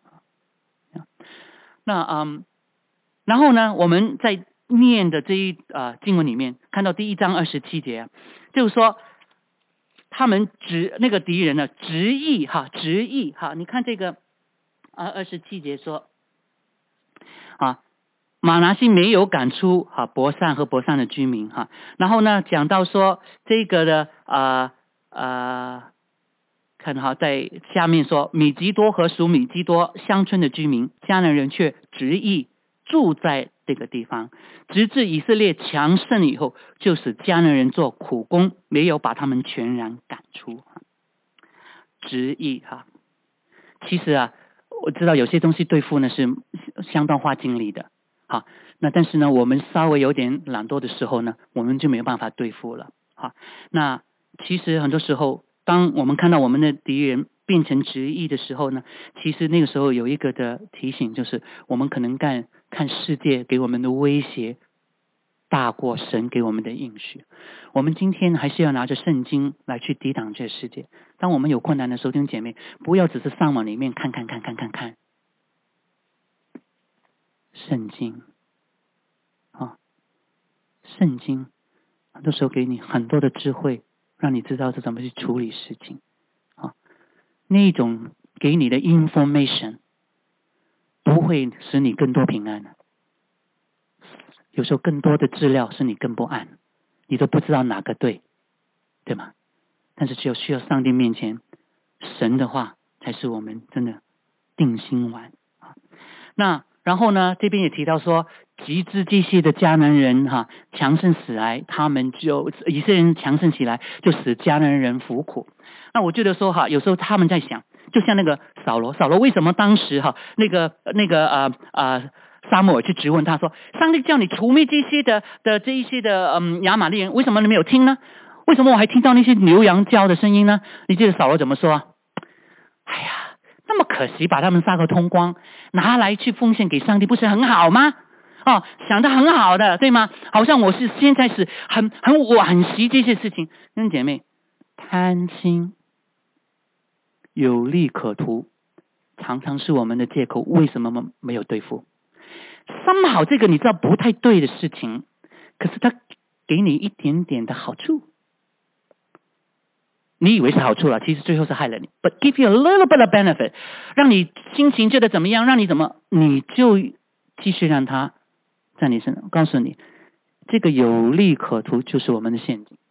A: 那嗯，然后呢，我们在念的这一啊、呃、经文里面看到第一章二十七节，就是说他们执那个敌人呢执意哈执意哈，你看这个啊二十七节说啊。马拿西没有赶出哈伯善和伯善的居民哈，然后呢讲到说这个的啊啊，看哈在下面说米基多和属米基多乡村的居民迦南人却执意住在这个地方，直至以色列强盛以后，就使迦南人做苦工，没有把他们全然赶出。执意哈，其实啊，我知道有些东西对付呢是相当花精力的。好，那但是呢，我们稍微有点懒惰的时候呢，我们就没有办法对付了。好，那其实很多时候，当我们看到我们的敌人变成执意的时候呢，其实那个时候有一个的提醒，就是我们可能看看世界给我们的威胁大过神给我们的应许。我们今天还是要拿着圣经来去抵挡这世界。当我们有困难的时候，弟兄姐妹，不要只是上网里面看看看看看看。圣经啊，圣经很多时候给你很多的智慧，让你知道是怎么去处理事情啊。那种给你的 information 不会使你更多平安的，有时候更多的资料使你更不安，你都不知道哪个对，对吗？但是只有需要上帝面前，神的话才是我们真的定心丸啊。那然后呢，这边也提到说，集资这些的迦南人哈、啊、强盛起来，他们就以色列人强盛起来，就使迦南人服苦。那我觉得说哈，有时候他们在想，就像那个扫罗，扫罗为什么当时哈那个那个啊啊撒母耳去质问他说，上帝叫你除灭这些的的这一些的嗯亚玛力人，为什么你没有听呢？为什么我还听到那些牛羊叫的声音呢？你记得扫罗怎么说啊？哎呀，那么可惜，把他们杀个通光，拿来去奉献给上帝，不是很好吗？哦，想得很好的，对吗？好像我是现在是很很惋惜这些事情。弟兄姐妹，贪心有利可图，常常是我们的借口。为什么没有对付？somehow这个你知道不太对的事情，可是他给你一点点的好处。你以为是好处了，其实最后是害了你。But give you a little bit of benefit， 让你心情觉得怎么样，让你怎么，你就继续让他在你身上。告诉你， 这个有利可图就是我们的陷阱。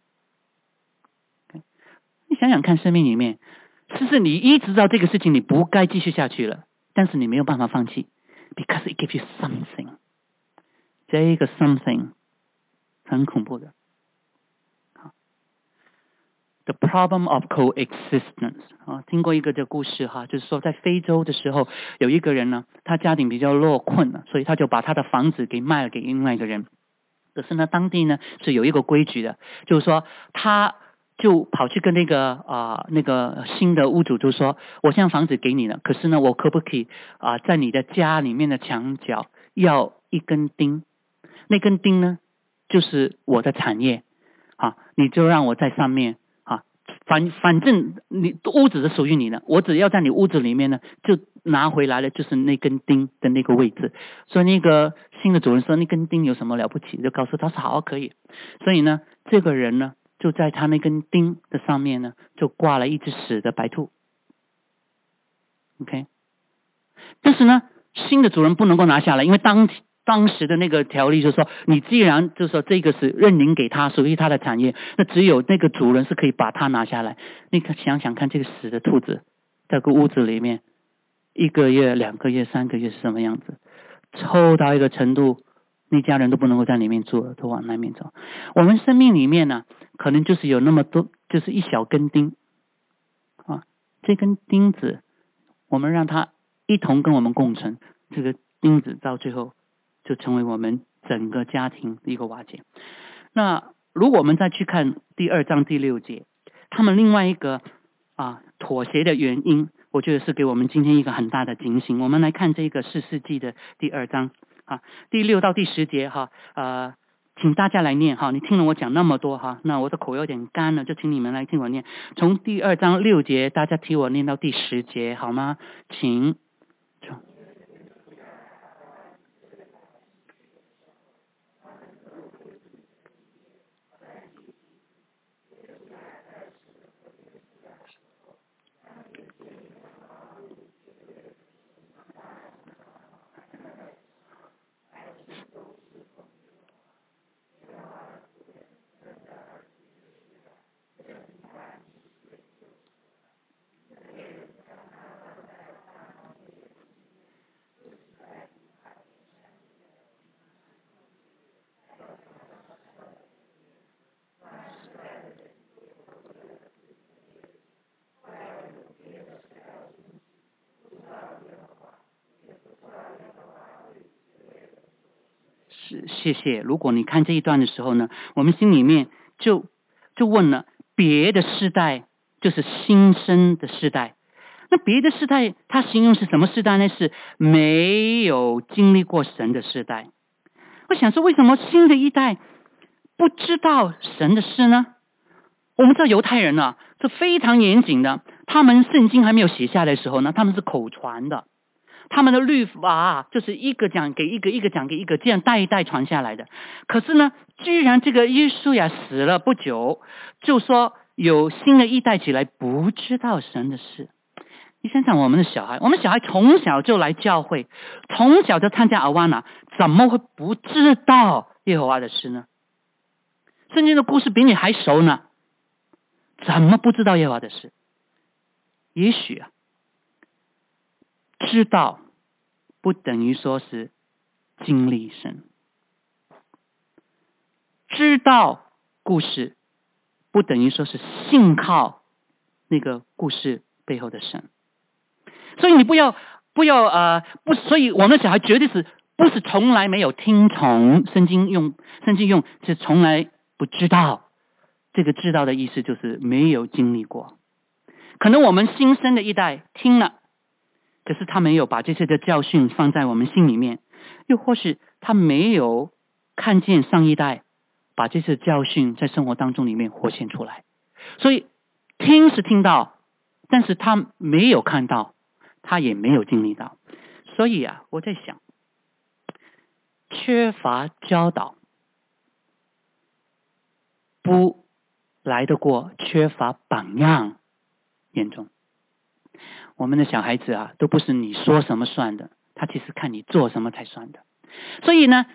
A: 你想想看，生命里面，其实你一直知道这个事情你不该继续下去了，但是你没有办法放弃 ，because it gives you something。这个 something 很恐怖的。The problem of coexistence 啊，听过一个这个故事哈，就是说在非洲的时候，有一个人呢，他家庭比较落困了，所以他就把他的房子给卖了给另外一个人。可是呢，当地呢是有一个规矩的，就是说他就跑去跟那个啊、呃、那个新的屋主就说，我现在房子给你了，可是呢，我可不可以啊、呃、在你的家里面的墙角要一根钉？那根钉呢，就是我的产业啊，你就让我在上面。反反正你屋子是属于你的，我只要在你屋子里面呢，就拿回来了，就是那根钉的那个位置。所以那个新的主人说，那根钉有什么了不起？就告诉他说好可以。所以呢，这个人呢，就在他那根钉的上面呢，就挂了一只死的白兔。OK， 但是呢，新的主人不能够拿下来，因为当当时的那个条例就是说，你既然就是说这个是认领给他，属于他的产业，那只有那个主人是可以把它拿下来。你可想想看，这个死的兔子在个屋子里面，一个月、两个月、三个月是什么样子？臭到一个程度，那家人都不能够在里面住了，都往外面走。我们生命里面呢，可能就是有那么多，就是一小根钉啊，这根钉子，我们让它一同跟我们共存，这个钉子到最后就成为我们整个家庭的一个瓦解。那如果我们再去看第二章第六节，他们另外一个啊妥协的原因，我觉得是给我们今天一个很大的警醒。我们来看这个士世记的第二章啊，第六到第十节哈，呃，请大家来念哈。你听了我讲那么多哈，那我的口有点干了，就请你们来听我念。从第二章六节，大家听我念到第十节好吗？请。是，谢谢。如果你看这一段的时候呢，我们心里面就就问了，别的世代就是新生的世代，那别的世代它形容是什么世代呢？是没有经历过神的世代。我想说，为什么新的一代不知道神的事呢？我们知道犹太人呢是非常严谨的，他们圣经还没有写下来的时候呢，他们是口传的。他们的律法就是一个讲给一个，一个讲给一个，这样代一代传下来的。可是呢，居然这个约书亚死了不久，就说有新的一代起来不知道神的事。你想想我们的小孩，我们小孩从小就来教会，从小就参加阿瓦纳，怎么会不知道耶和华的事呢？圣经的故事比你还熟呢，怎么不知道耶和华的事？也许啊，知道不等于说是经历神，知道故事不等于说是信靠那个故事背后的神。所以你不要不要呃不，所以我们的小孩绝对是不是从来没有听从圣经用圣经用，是从来不知道。这个知道的意思就是没有经历过。可能我们新生的一代听了，可是他没有把这些的教训放在我们心里面，又或是他没有看见上一代把这些教训在生活当中里面活现出来。所以听是听到，但是他没有看到，他也没有经历到。所以啊，我在想，缺乏教导不来得过缺乏榜样严重。我们的小孩子啊，都不是你说什么算的，他其实看你做什么才算的。所以呢，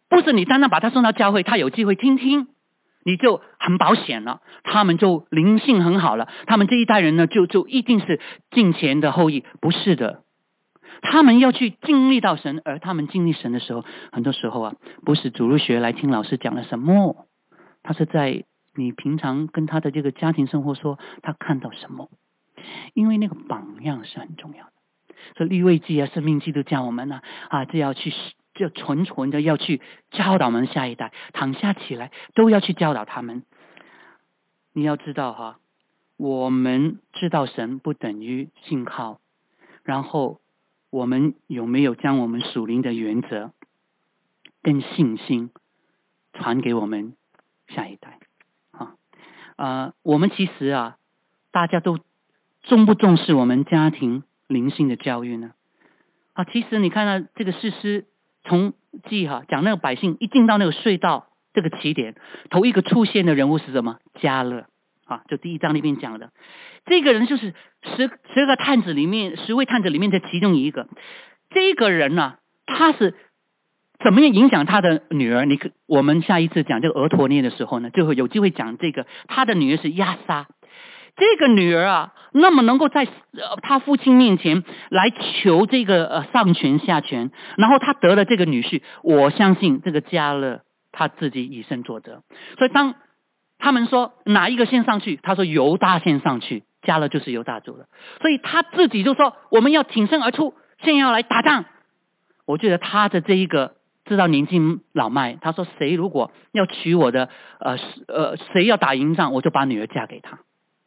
A: 不是你单单把他送到教会，他有机会听听，你就很保险了，他们就灵性很好了，他们这一代人呢就就一定是敬虔的后裔。不是的，他们要去经历到神，而他们经历神的时候，很多时候啊，不是主日学来听老师讲了什么，他是在你平常跟他的这个家庭生活说他看到什么，因为那个榜样是很重要的。所以利未记啊、生命记都教我们呢 啊, 啊，这要去就纯纯的要去教导我们下一代，躺下起来都要去教导他们。你要知道哈，我们知道神不等于信靠，然后我们有没有将我们属灵的原则跟信心传给我们下一代啊？呃，我们其实啊，大家都重不重视我们家庭灵性的教育呢？啊，其实你看到这个士师从记哈讲那个百姓一进到那个隧道这个起点，头一个出现的人物是什么？迦勒啊，就第一章里面讲的，这个人就是十十个探子里面十位探子里面的其中一个。这个人呢、啊，他是怎么样影响他的女儿？你可我们下一次讲这个俄陀聶的时候呢，就会有机会讲这个他的女儿是亚撒。这个女儿啊，那么能够在、呃、他父亲面前来求这个呃上权下权，然后他得了这个女婿，我相信这个迦勒他自己以身作则。所以当他们说哪一个先上去，他说犹大先上去，迦勒就是犹大族了。所以他自己就说我们要挺身而出，现在要来打仗。我觉得他的这一个知道年纪老迈，他说谁如果要娶我的呃呃谁要打赢仗，我就把女儿嫁给他。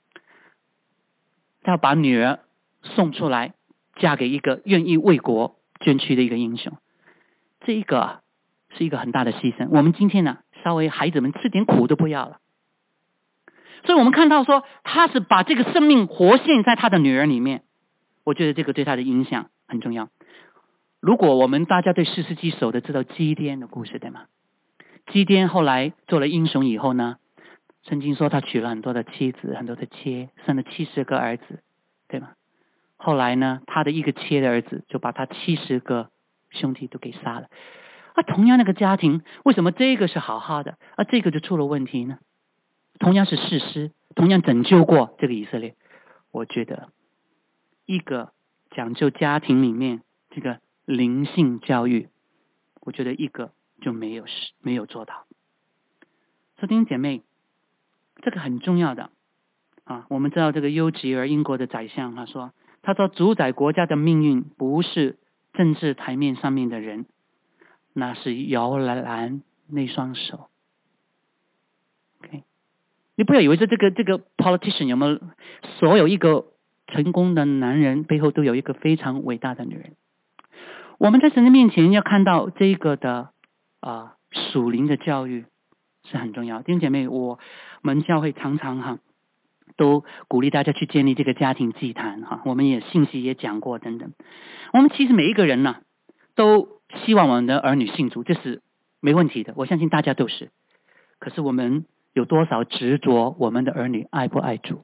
A: 他要把女儿送出来，嫁给一个愿意为国捐躯的一个英雄。这一个、啊、是一个很大的牺牲。我们今天呢、啊，稍微孩子们吃点苦都不要了。所以我们看到说，他是把这个生命活现在他的女儿里面。我觉得这个对他的影响很重要。如果我们大家对士师记熟的知道基甸的故事，对吗？基甸后来做了英雄以后呢，圣经说他娶了很多的妻子，很多的妾，生了七十个儿子，对吗？后来呢，他的一个妾的儿子就把他七十个兄弟都给杀了。啊，同样那个家庭，为什么这个是好好的，啊，这个就出了问题呢？同样是士师，同样拯救过这个以色列，我觉得一个讲究家庭里面这个灵性教育，我觉得一个就没有没有做到。所以弟兄姐妹，这个很重要的啊！我们知道这个丘吉尔英国的宰相他说，他说主宰国家的命运不是政治台面上面的人，那是摇篮那双手。OK， 你不要以为说这个这个 politician 有没有所有一个成功的男人背后都有一个非常伟大的女人。我们在神的面前要看到这个的啊属灵的教育是很重要。弟兄姐妹，我们教会常常哈都鼓励大家去建立这个家庭祭坛哈，我们也信息也讲过等等。我们其实每一个人呢、啊，都希望我们的儿女信主，这是没问题的，我相信大家都是。可是我们有多少执着我们的儿女爱不爱主？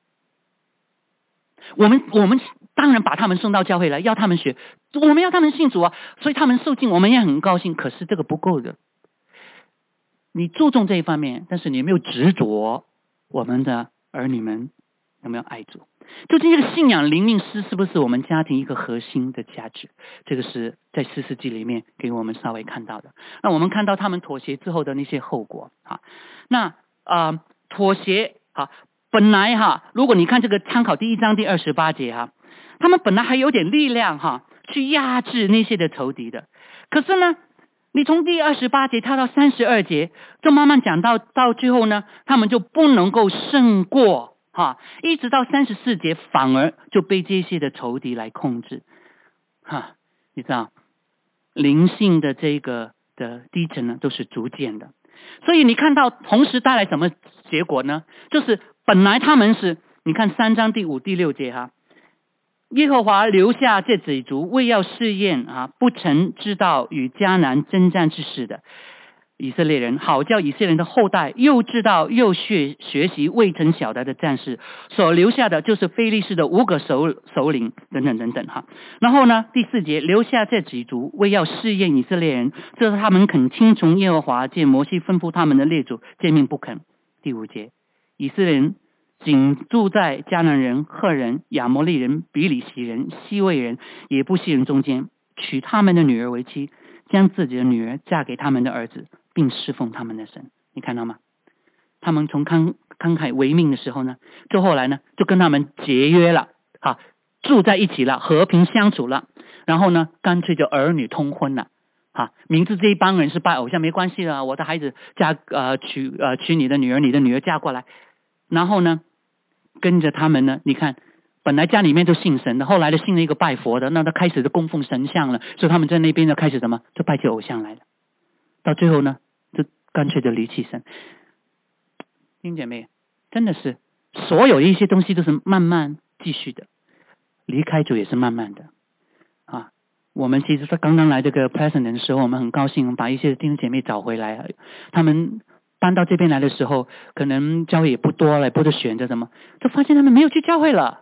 A: 我们我们当然把他们送到教会来，要他们学，我们要他们信主啊，所以他们受浸，我们也很高兴。可是这个不够的，你注重这一方面，但是你有没有执着我们的儿女们有没有爱主？究竟这个信仰灵命是是不是我们家庭一个核心的价值？这个是在士师记里面给我们稍微看到的。那我们看到他们妥协之后的那些后果啊，那啊、呃、妥协啊。本来哈，如果你看这个参考第一章第二十八节哈，他们本来还有点力量哈，去压制那些的仇敌的。可是呢，你从第二十八节跳到三十二节，就慢慢讲到到最后呢，他们就不能够胜过哈，一直到三十四节，反而就被这些的仇敌来控制哈。你知道，灵性的这个的低沉呢，都是逐渐的。所以你看到同时带来什么结果呢？就是本来他们是，你看三章第五第六节哈，耶和华留下这几族为要试验啊，不曾知道与迦南征战之事的， 以色列人，好叫以色列人的后代又知道又学学习未曾晓得的战士所留下的，就是非利士的五个首首领等等等等哈。然后呢，第四节，留下这几族，为要试验以色列人，这是他们肯听从耶和华见摩西吩咐他们的列祖，诫命不肯。第五节，以色列人仅住在迦南人、赫人、亚摩利人、比利洗人、西魏人、也布西人中间，娶他们的女儿为妻，将自己的女儿嫁给他们的儿子，并侍奉他们的神。你看到吗？他们从慷慷慨为命的时候呢，就后来呢，就跟他们结约了，啊，住在一起了，和平相处了，然后呢，干脆就儿女通婚了。啊，明知这一帮人是拜偶像，没关系了，我的孩子嫁呃娶呃娶你的女儿，你的女儿嫁过来，然后呢，跟着他们呢，你看。本来家里面就信神的，后来的信了一个拜佛的，那他开始就供奉神像了，所以他们在那边就开始什么，就拜起偶像来了。到最后呢，就干脆就离弃神。弟兄姐妹，真的是所有一些东西都是慢慢继续的，离开主也是慢慢的啊。我们其实在刚刚来这个 President 的时候，我们很高兴把一些弟兄姐妹找回来，他们搬到这边来的时候，可能教会也不多了，不得选择什么，就发现他们没有去教会了。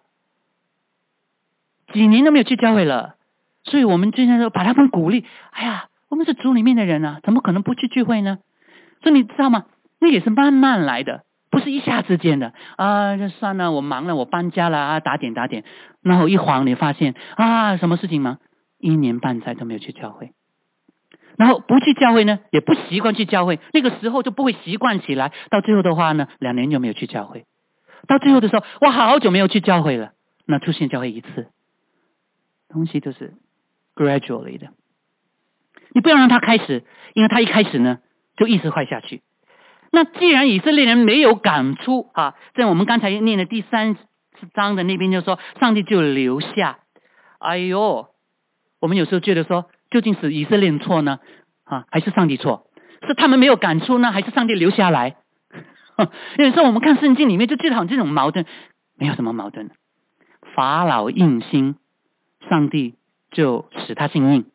A: 几年都没有去教会了，所以我们经常说把他们鼓励。哎呀，我们是主里面的人啊，怎么可能不去聚会呢？所以你知道吗？那也是慢慢来的，不是一下之间的啊。就算了，我忙了，我搬家了啊，打点打点，然后一晃你发现啊，什么事情忙？一年半载都没有去教会，然后不去教会呢，也不习惯去教会，那个时候就不会习惯起来。到最后的话呢，两年就没有去教会，到最后的时候，我好久没有去教会了，那出现教会一次。东西都是 gradually 的，你不要让他开始，因为他一开始呢就一直坏下去。那既然以色列人没有赶出啊，在我们刚才念的第三章的那边就说，上帝就留下。哎呦，我们有时候觉得说，究竟是以色列人错呢，啊，还是上帝错？是他们没有赶出呢，还是上帝留下来？有时候我们看圣经里面就觉得好像这种矛盾，没有什么矛盾。法老硬心。上帝就使他幸运。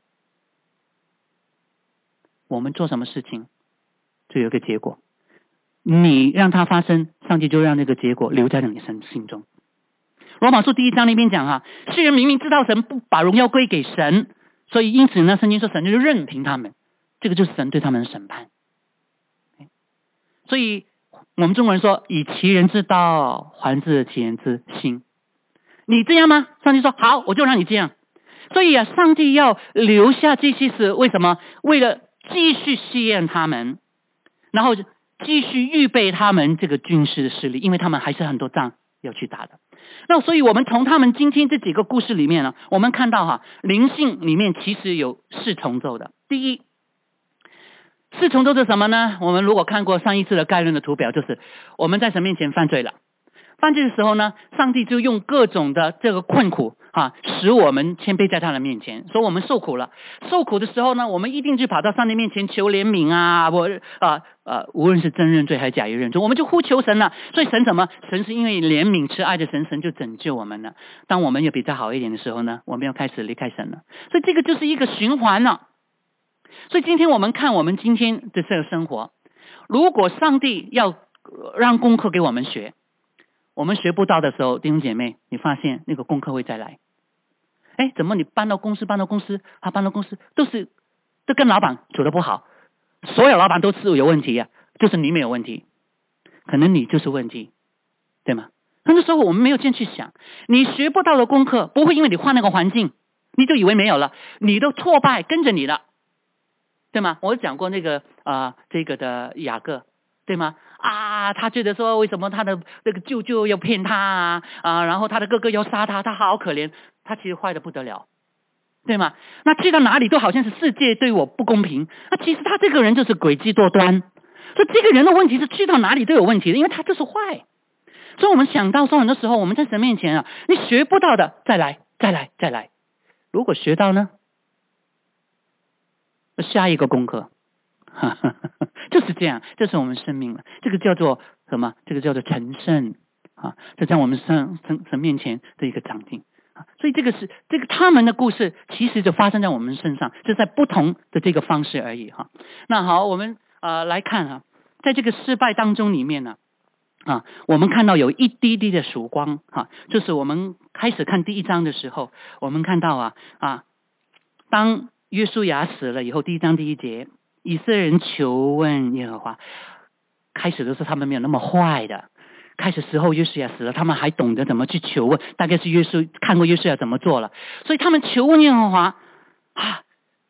A: 我们做什么事情就有个结果，你让它发生，上帝就让那个结果留在了你身心中。罗马书第一章那边讲哈，世人明明知道神不把荣耀归给神，所以因此呢，圣经说神就任凭他们，这个就是神对他们的审判。所以我们中国人说，以其人之道还治其人之心。你这样吗？上帝说好，我就让你这样。所以啊，上帝要留下这些是为什么？为了继续试验他们，然后继续预备他们这个军事的势力，因为他们还是很多仗要去打的。那所以我们从他们今天这几个故事里面呢，我们看到哈，灵性里面其实有四重奏的。第一，四重奏是什么呢？我们如果看过上一次的概论的图表，就是我们在神面前犯罪了。犯罪的时候呢，上帝就用各种的这个困苦啊，使我们谦卑在他的面前，所以我们受苦了。受苦的时候呢，我们一定去跑到上帝面前求怜悯啊，我啊呃，无论是真认罪还是假意认罪，我们就呼求神了。所以神什么？神是因为怜悯慈爱的神，神就拯救我们了。当我们有比较好一点的时候呢，我们要开始离开神了。所以这个就是一个循环了。所以今天我们看我们今天的这个生活，如果上帝要让功课给我们学，我们学不到的时候，弟兄姐妹，你发现那个功课会再来。哎，怎么你搬到公司，搬到公司，他、啊、搬到公司都是都跟老板处得不好，所有老板都是有问题啊，就是你没有问题，可能你就是问题，对吗？很多时候我们没有进去想，你学不到的功课，不会因为你换那个环境，你就以为没有了，你的挫败跟着你了，对吗？我讲过那个啊、呃，这个的雅各，对吗？啊，他觉得说为什么他的那个舅舅要骗他啊啊，然后他的哥哥要杀他，他好可怜，他其实坏得不得了，对吗？那去到哪里都好像是世界对我不公平，那其实他这个人就是诡计多端，所以这个人的问题是去到哪里都有问题的，因为他就是坏。所以我们想到说很多时候我们在神面前啊，你学不到的再来再来再来，如果学到呢，下一个功课就是这样，这是我们生命了。这个叫做什么？这个叫做成圣啊！这在我们神神神面前的一个长进所以这个是这个他们的故事，其实就发生在我们身上，就在不同的这个方式而已哈。那好，我们呃来看啊，在这个失败当中里面呢，啊，我们看到有一滴滴的曙光哈，就是我们开始看第一章的时候，我们看到啊啊，当约书亚死了以后，第一章第一节，以色列人求问耶和华，开始的时候他们没有那么坏的。开始时候约书亚死了，他们还懂得怎么去求问，大概是约书看过约书亚怎么做了，所以他们求问耶和华啊，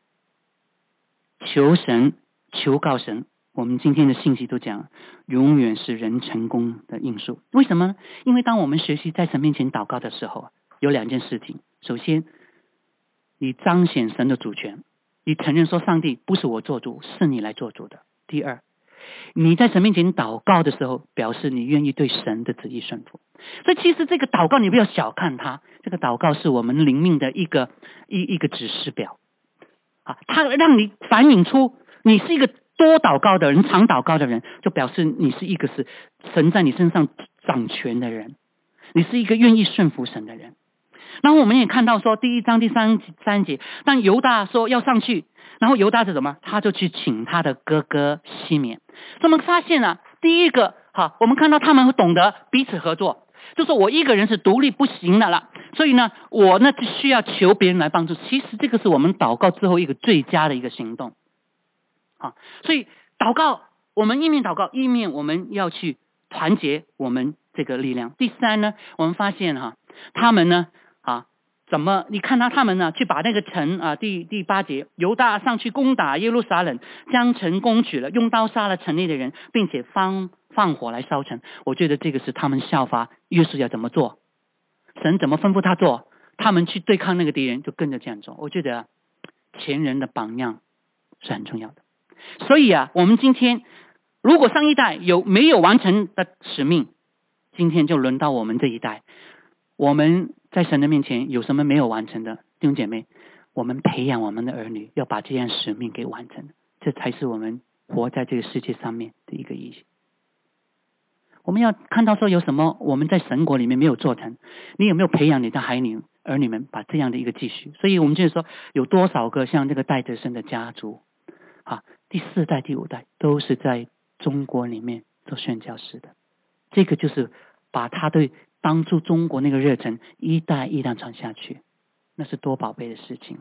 A: 求神求告神。我们今天的信息都讲，永远是人成功的因素。为什么呢？因为当我们学习在神面前祷告的时候，有两件事情。首先，你彰显神的主权，你承认说上帝不是我做主，是你来做主的。第二，你在神面前祷告的时候，表示你愿意对神的旨意顺服。所以其实这个祷告你不要小看它，这个祷告是我们灵命的一个一一个指示表啊，它让你反映出你是一个多祷告的人，常祷告的人，就表示你是一个是神在你身上掌权的人，你是一个愿意顺服神的人。然后我们也看到说，第一章第三三节，当犹大说要上去，然后犹大是什么？他就去请他的哥哥西缅。所以我们发现啊，第一个好，我们看到他们会懂得彼此合作，就说我一个人是独立不行的了，所以呢，我呢就需要求别人来帮助。其实这个是我们祷告之后一个最佳的一个行动。好，所以祷告，我们一面祷告，一面我们要去团结我们这个力量。第三呢，我们发现哈，他们呢。啊，怎么？你看到他们呢？去把那个城啊，第第八节，犹大上去攻打耶路撒冷，将城攻取了，用刀杀了城内的人，并且放放火来烧城。我觉得这个是他们效法约书亚怎么做，神怎么吩咐他做，他们去对抗那个敌人就跟着这样做。我觉得前人的榜样是很重要的。所以啊，我们今天如果上一代有没有完成的使命，今天就轮到我们这一代。我们在神的面前有什么没有完成的，弟兄姐妹，我们培养我们的儿女，要把这样使命给完成，这才是我们活在这个世界上面的一个意义。我们要看到说有什么我们在神国里面没有做成，你有没有培养你的孩女儿女们把这样的一个继续？所以我们就是说，有多少个像这个戴德生的家族啊，第四代第五代都是在中国里面做宣教士的，这个就是把他对帮助中国那个热忱一代一代传下去，那是多宝贝的事情。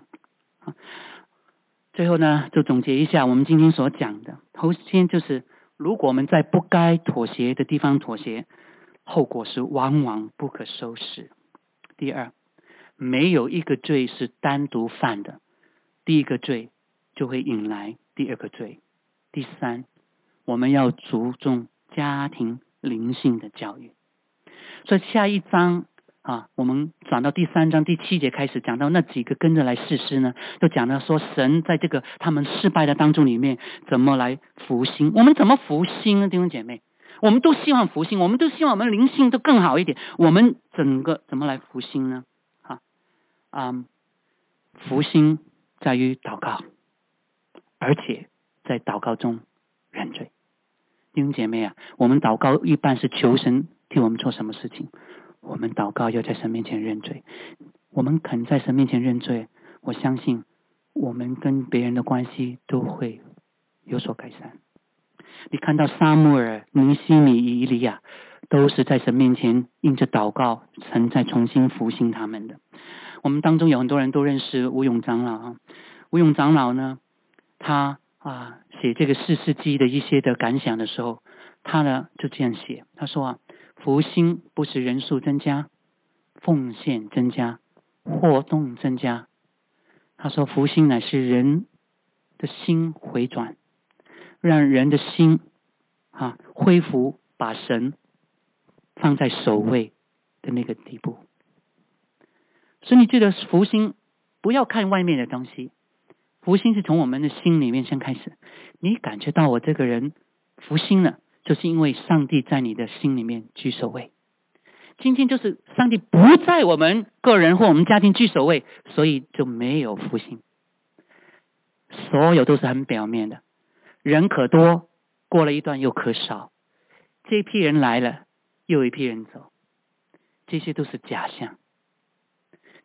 A: 最后呢，就总结一下我们今天所讲的。头先就是，如果我们在不该妥协的地方妥协，后果是往往不可收拾。第二，没有一个罪是单独犯的，第一个罪就会引来第二个罪。第三，我们要注重家庭灵性的教育。所以下一章啊，我们转到第三章第七节开始讲到那几个跟着来试试呢，就讲到说神在这个他们失败的当中里面怎么来复兴。我们怎么复兴呢，弟兄姐妹？我们都希望复兴，我们都希望我们灵性都更好一点，我们整个怎么来复兴呢？啊，嗯，复兴在于祷告，而且在祷告中认罪。弟兄姐妹啊，我们祷告一般是求神替我们做什么事情，我们祷告要在神面前认罪。我们肯在神面前认罪，我相信我们跟别人的关系都会有所改善。你看到撒母耳、尼希米、以利亚都是在神面前因着祷告，神再重新复兴他们的。我们当中有很多人都认识吴永长老啊，吴永长老呢，他啊写这个士师记的一些的感想的时候，他呢就这样写，他说啊，复兴不是人数增加，奉献增加，活动增加。他说复兴乃是人的心回转，让人的心啊恢复，把神放在首位的那个地步。所以你记得复兴不要看外面的东西，复兴是从我们的心里面先开始。你感觉到我这个人复兴了，就是因为上帝在你的心里面居首位。今天就是上帝不在我们个人或我们家庭居首位，所以就没有复兴。所有都是很表面的，人可多，过了一段又可少，这一批人来了，又一批人走，这些都是假象。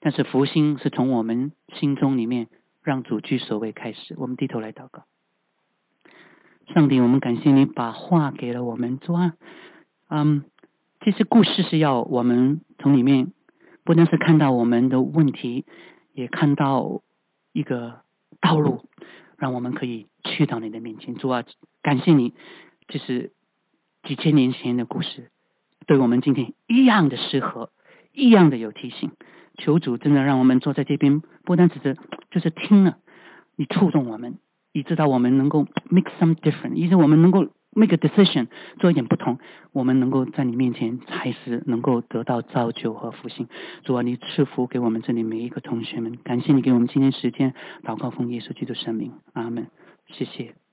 A: 但是福星是从我们心中里面让主居首位开始。我们低头来祷告。上帝，我们感谢你把话给了我们。主啊，嗯，其实故事是要我们从里面不单是看到我们的问题，也看到一个道路，让我们可以去到你的面前。主啊，感谢你，这是几千年前的故事，对我们今天一样的适合，一样的有提醒。求主真的让我们坐在这边，不单只是就是听了，你触动我们，以致到我们能够 make some difference， 以致我们能够 make a decision， 做一点不同，我们能够在你面前还是能够得到造就和复兴。主啊，你赐福给我们这里每一个同学们，感谢你给我们今天时间祷告奉耶稣基督圣名，阿们。谢谢。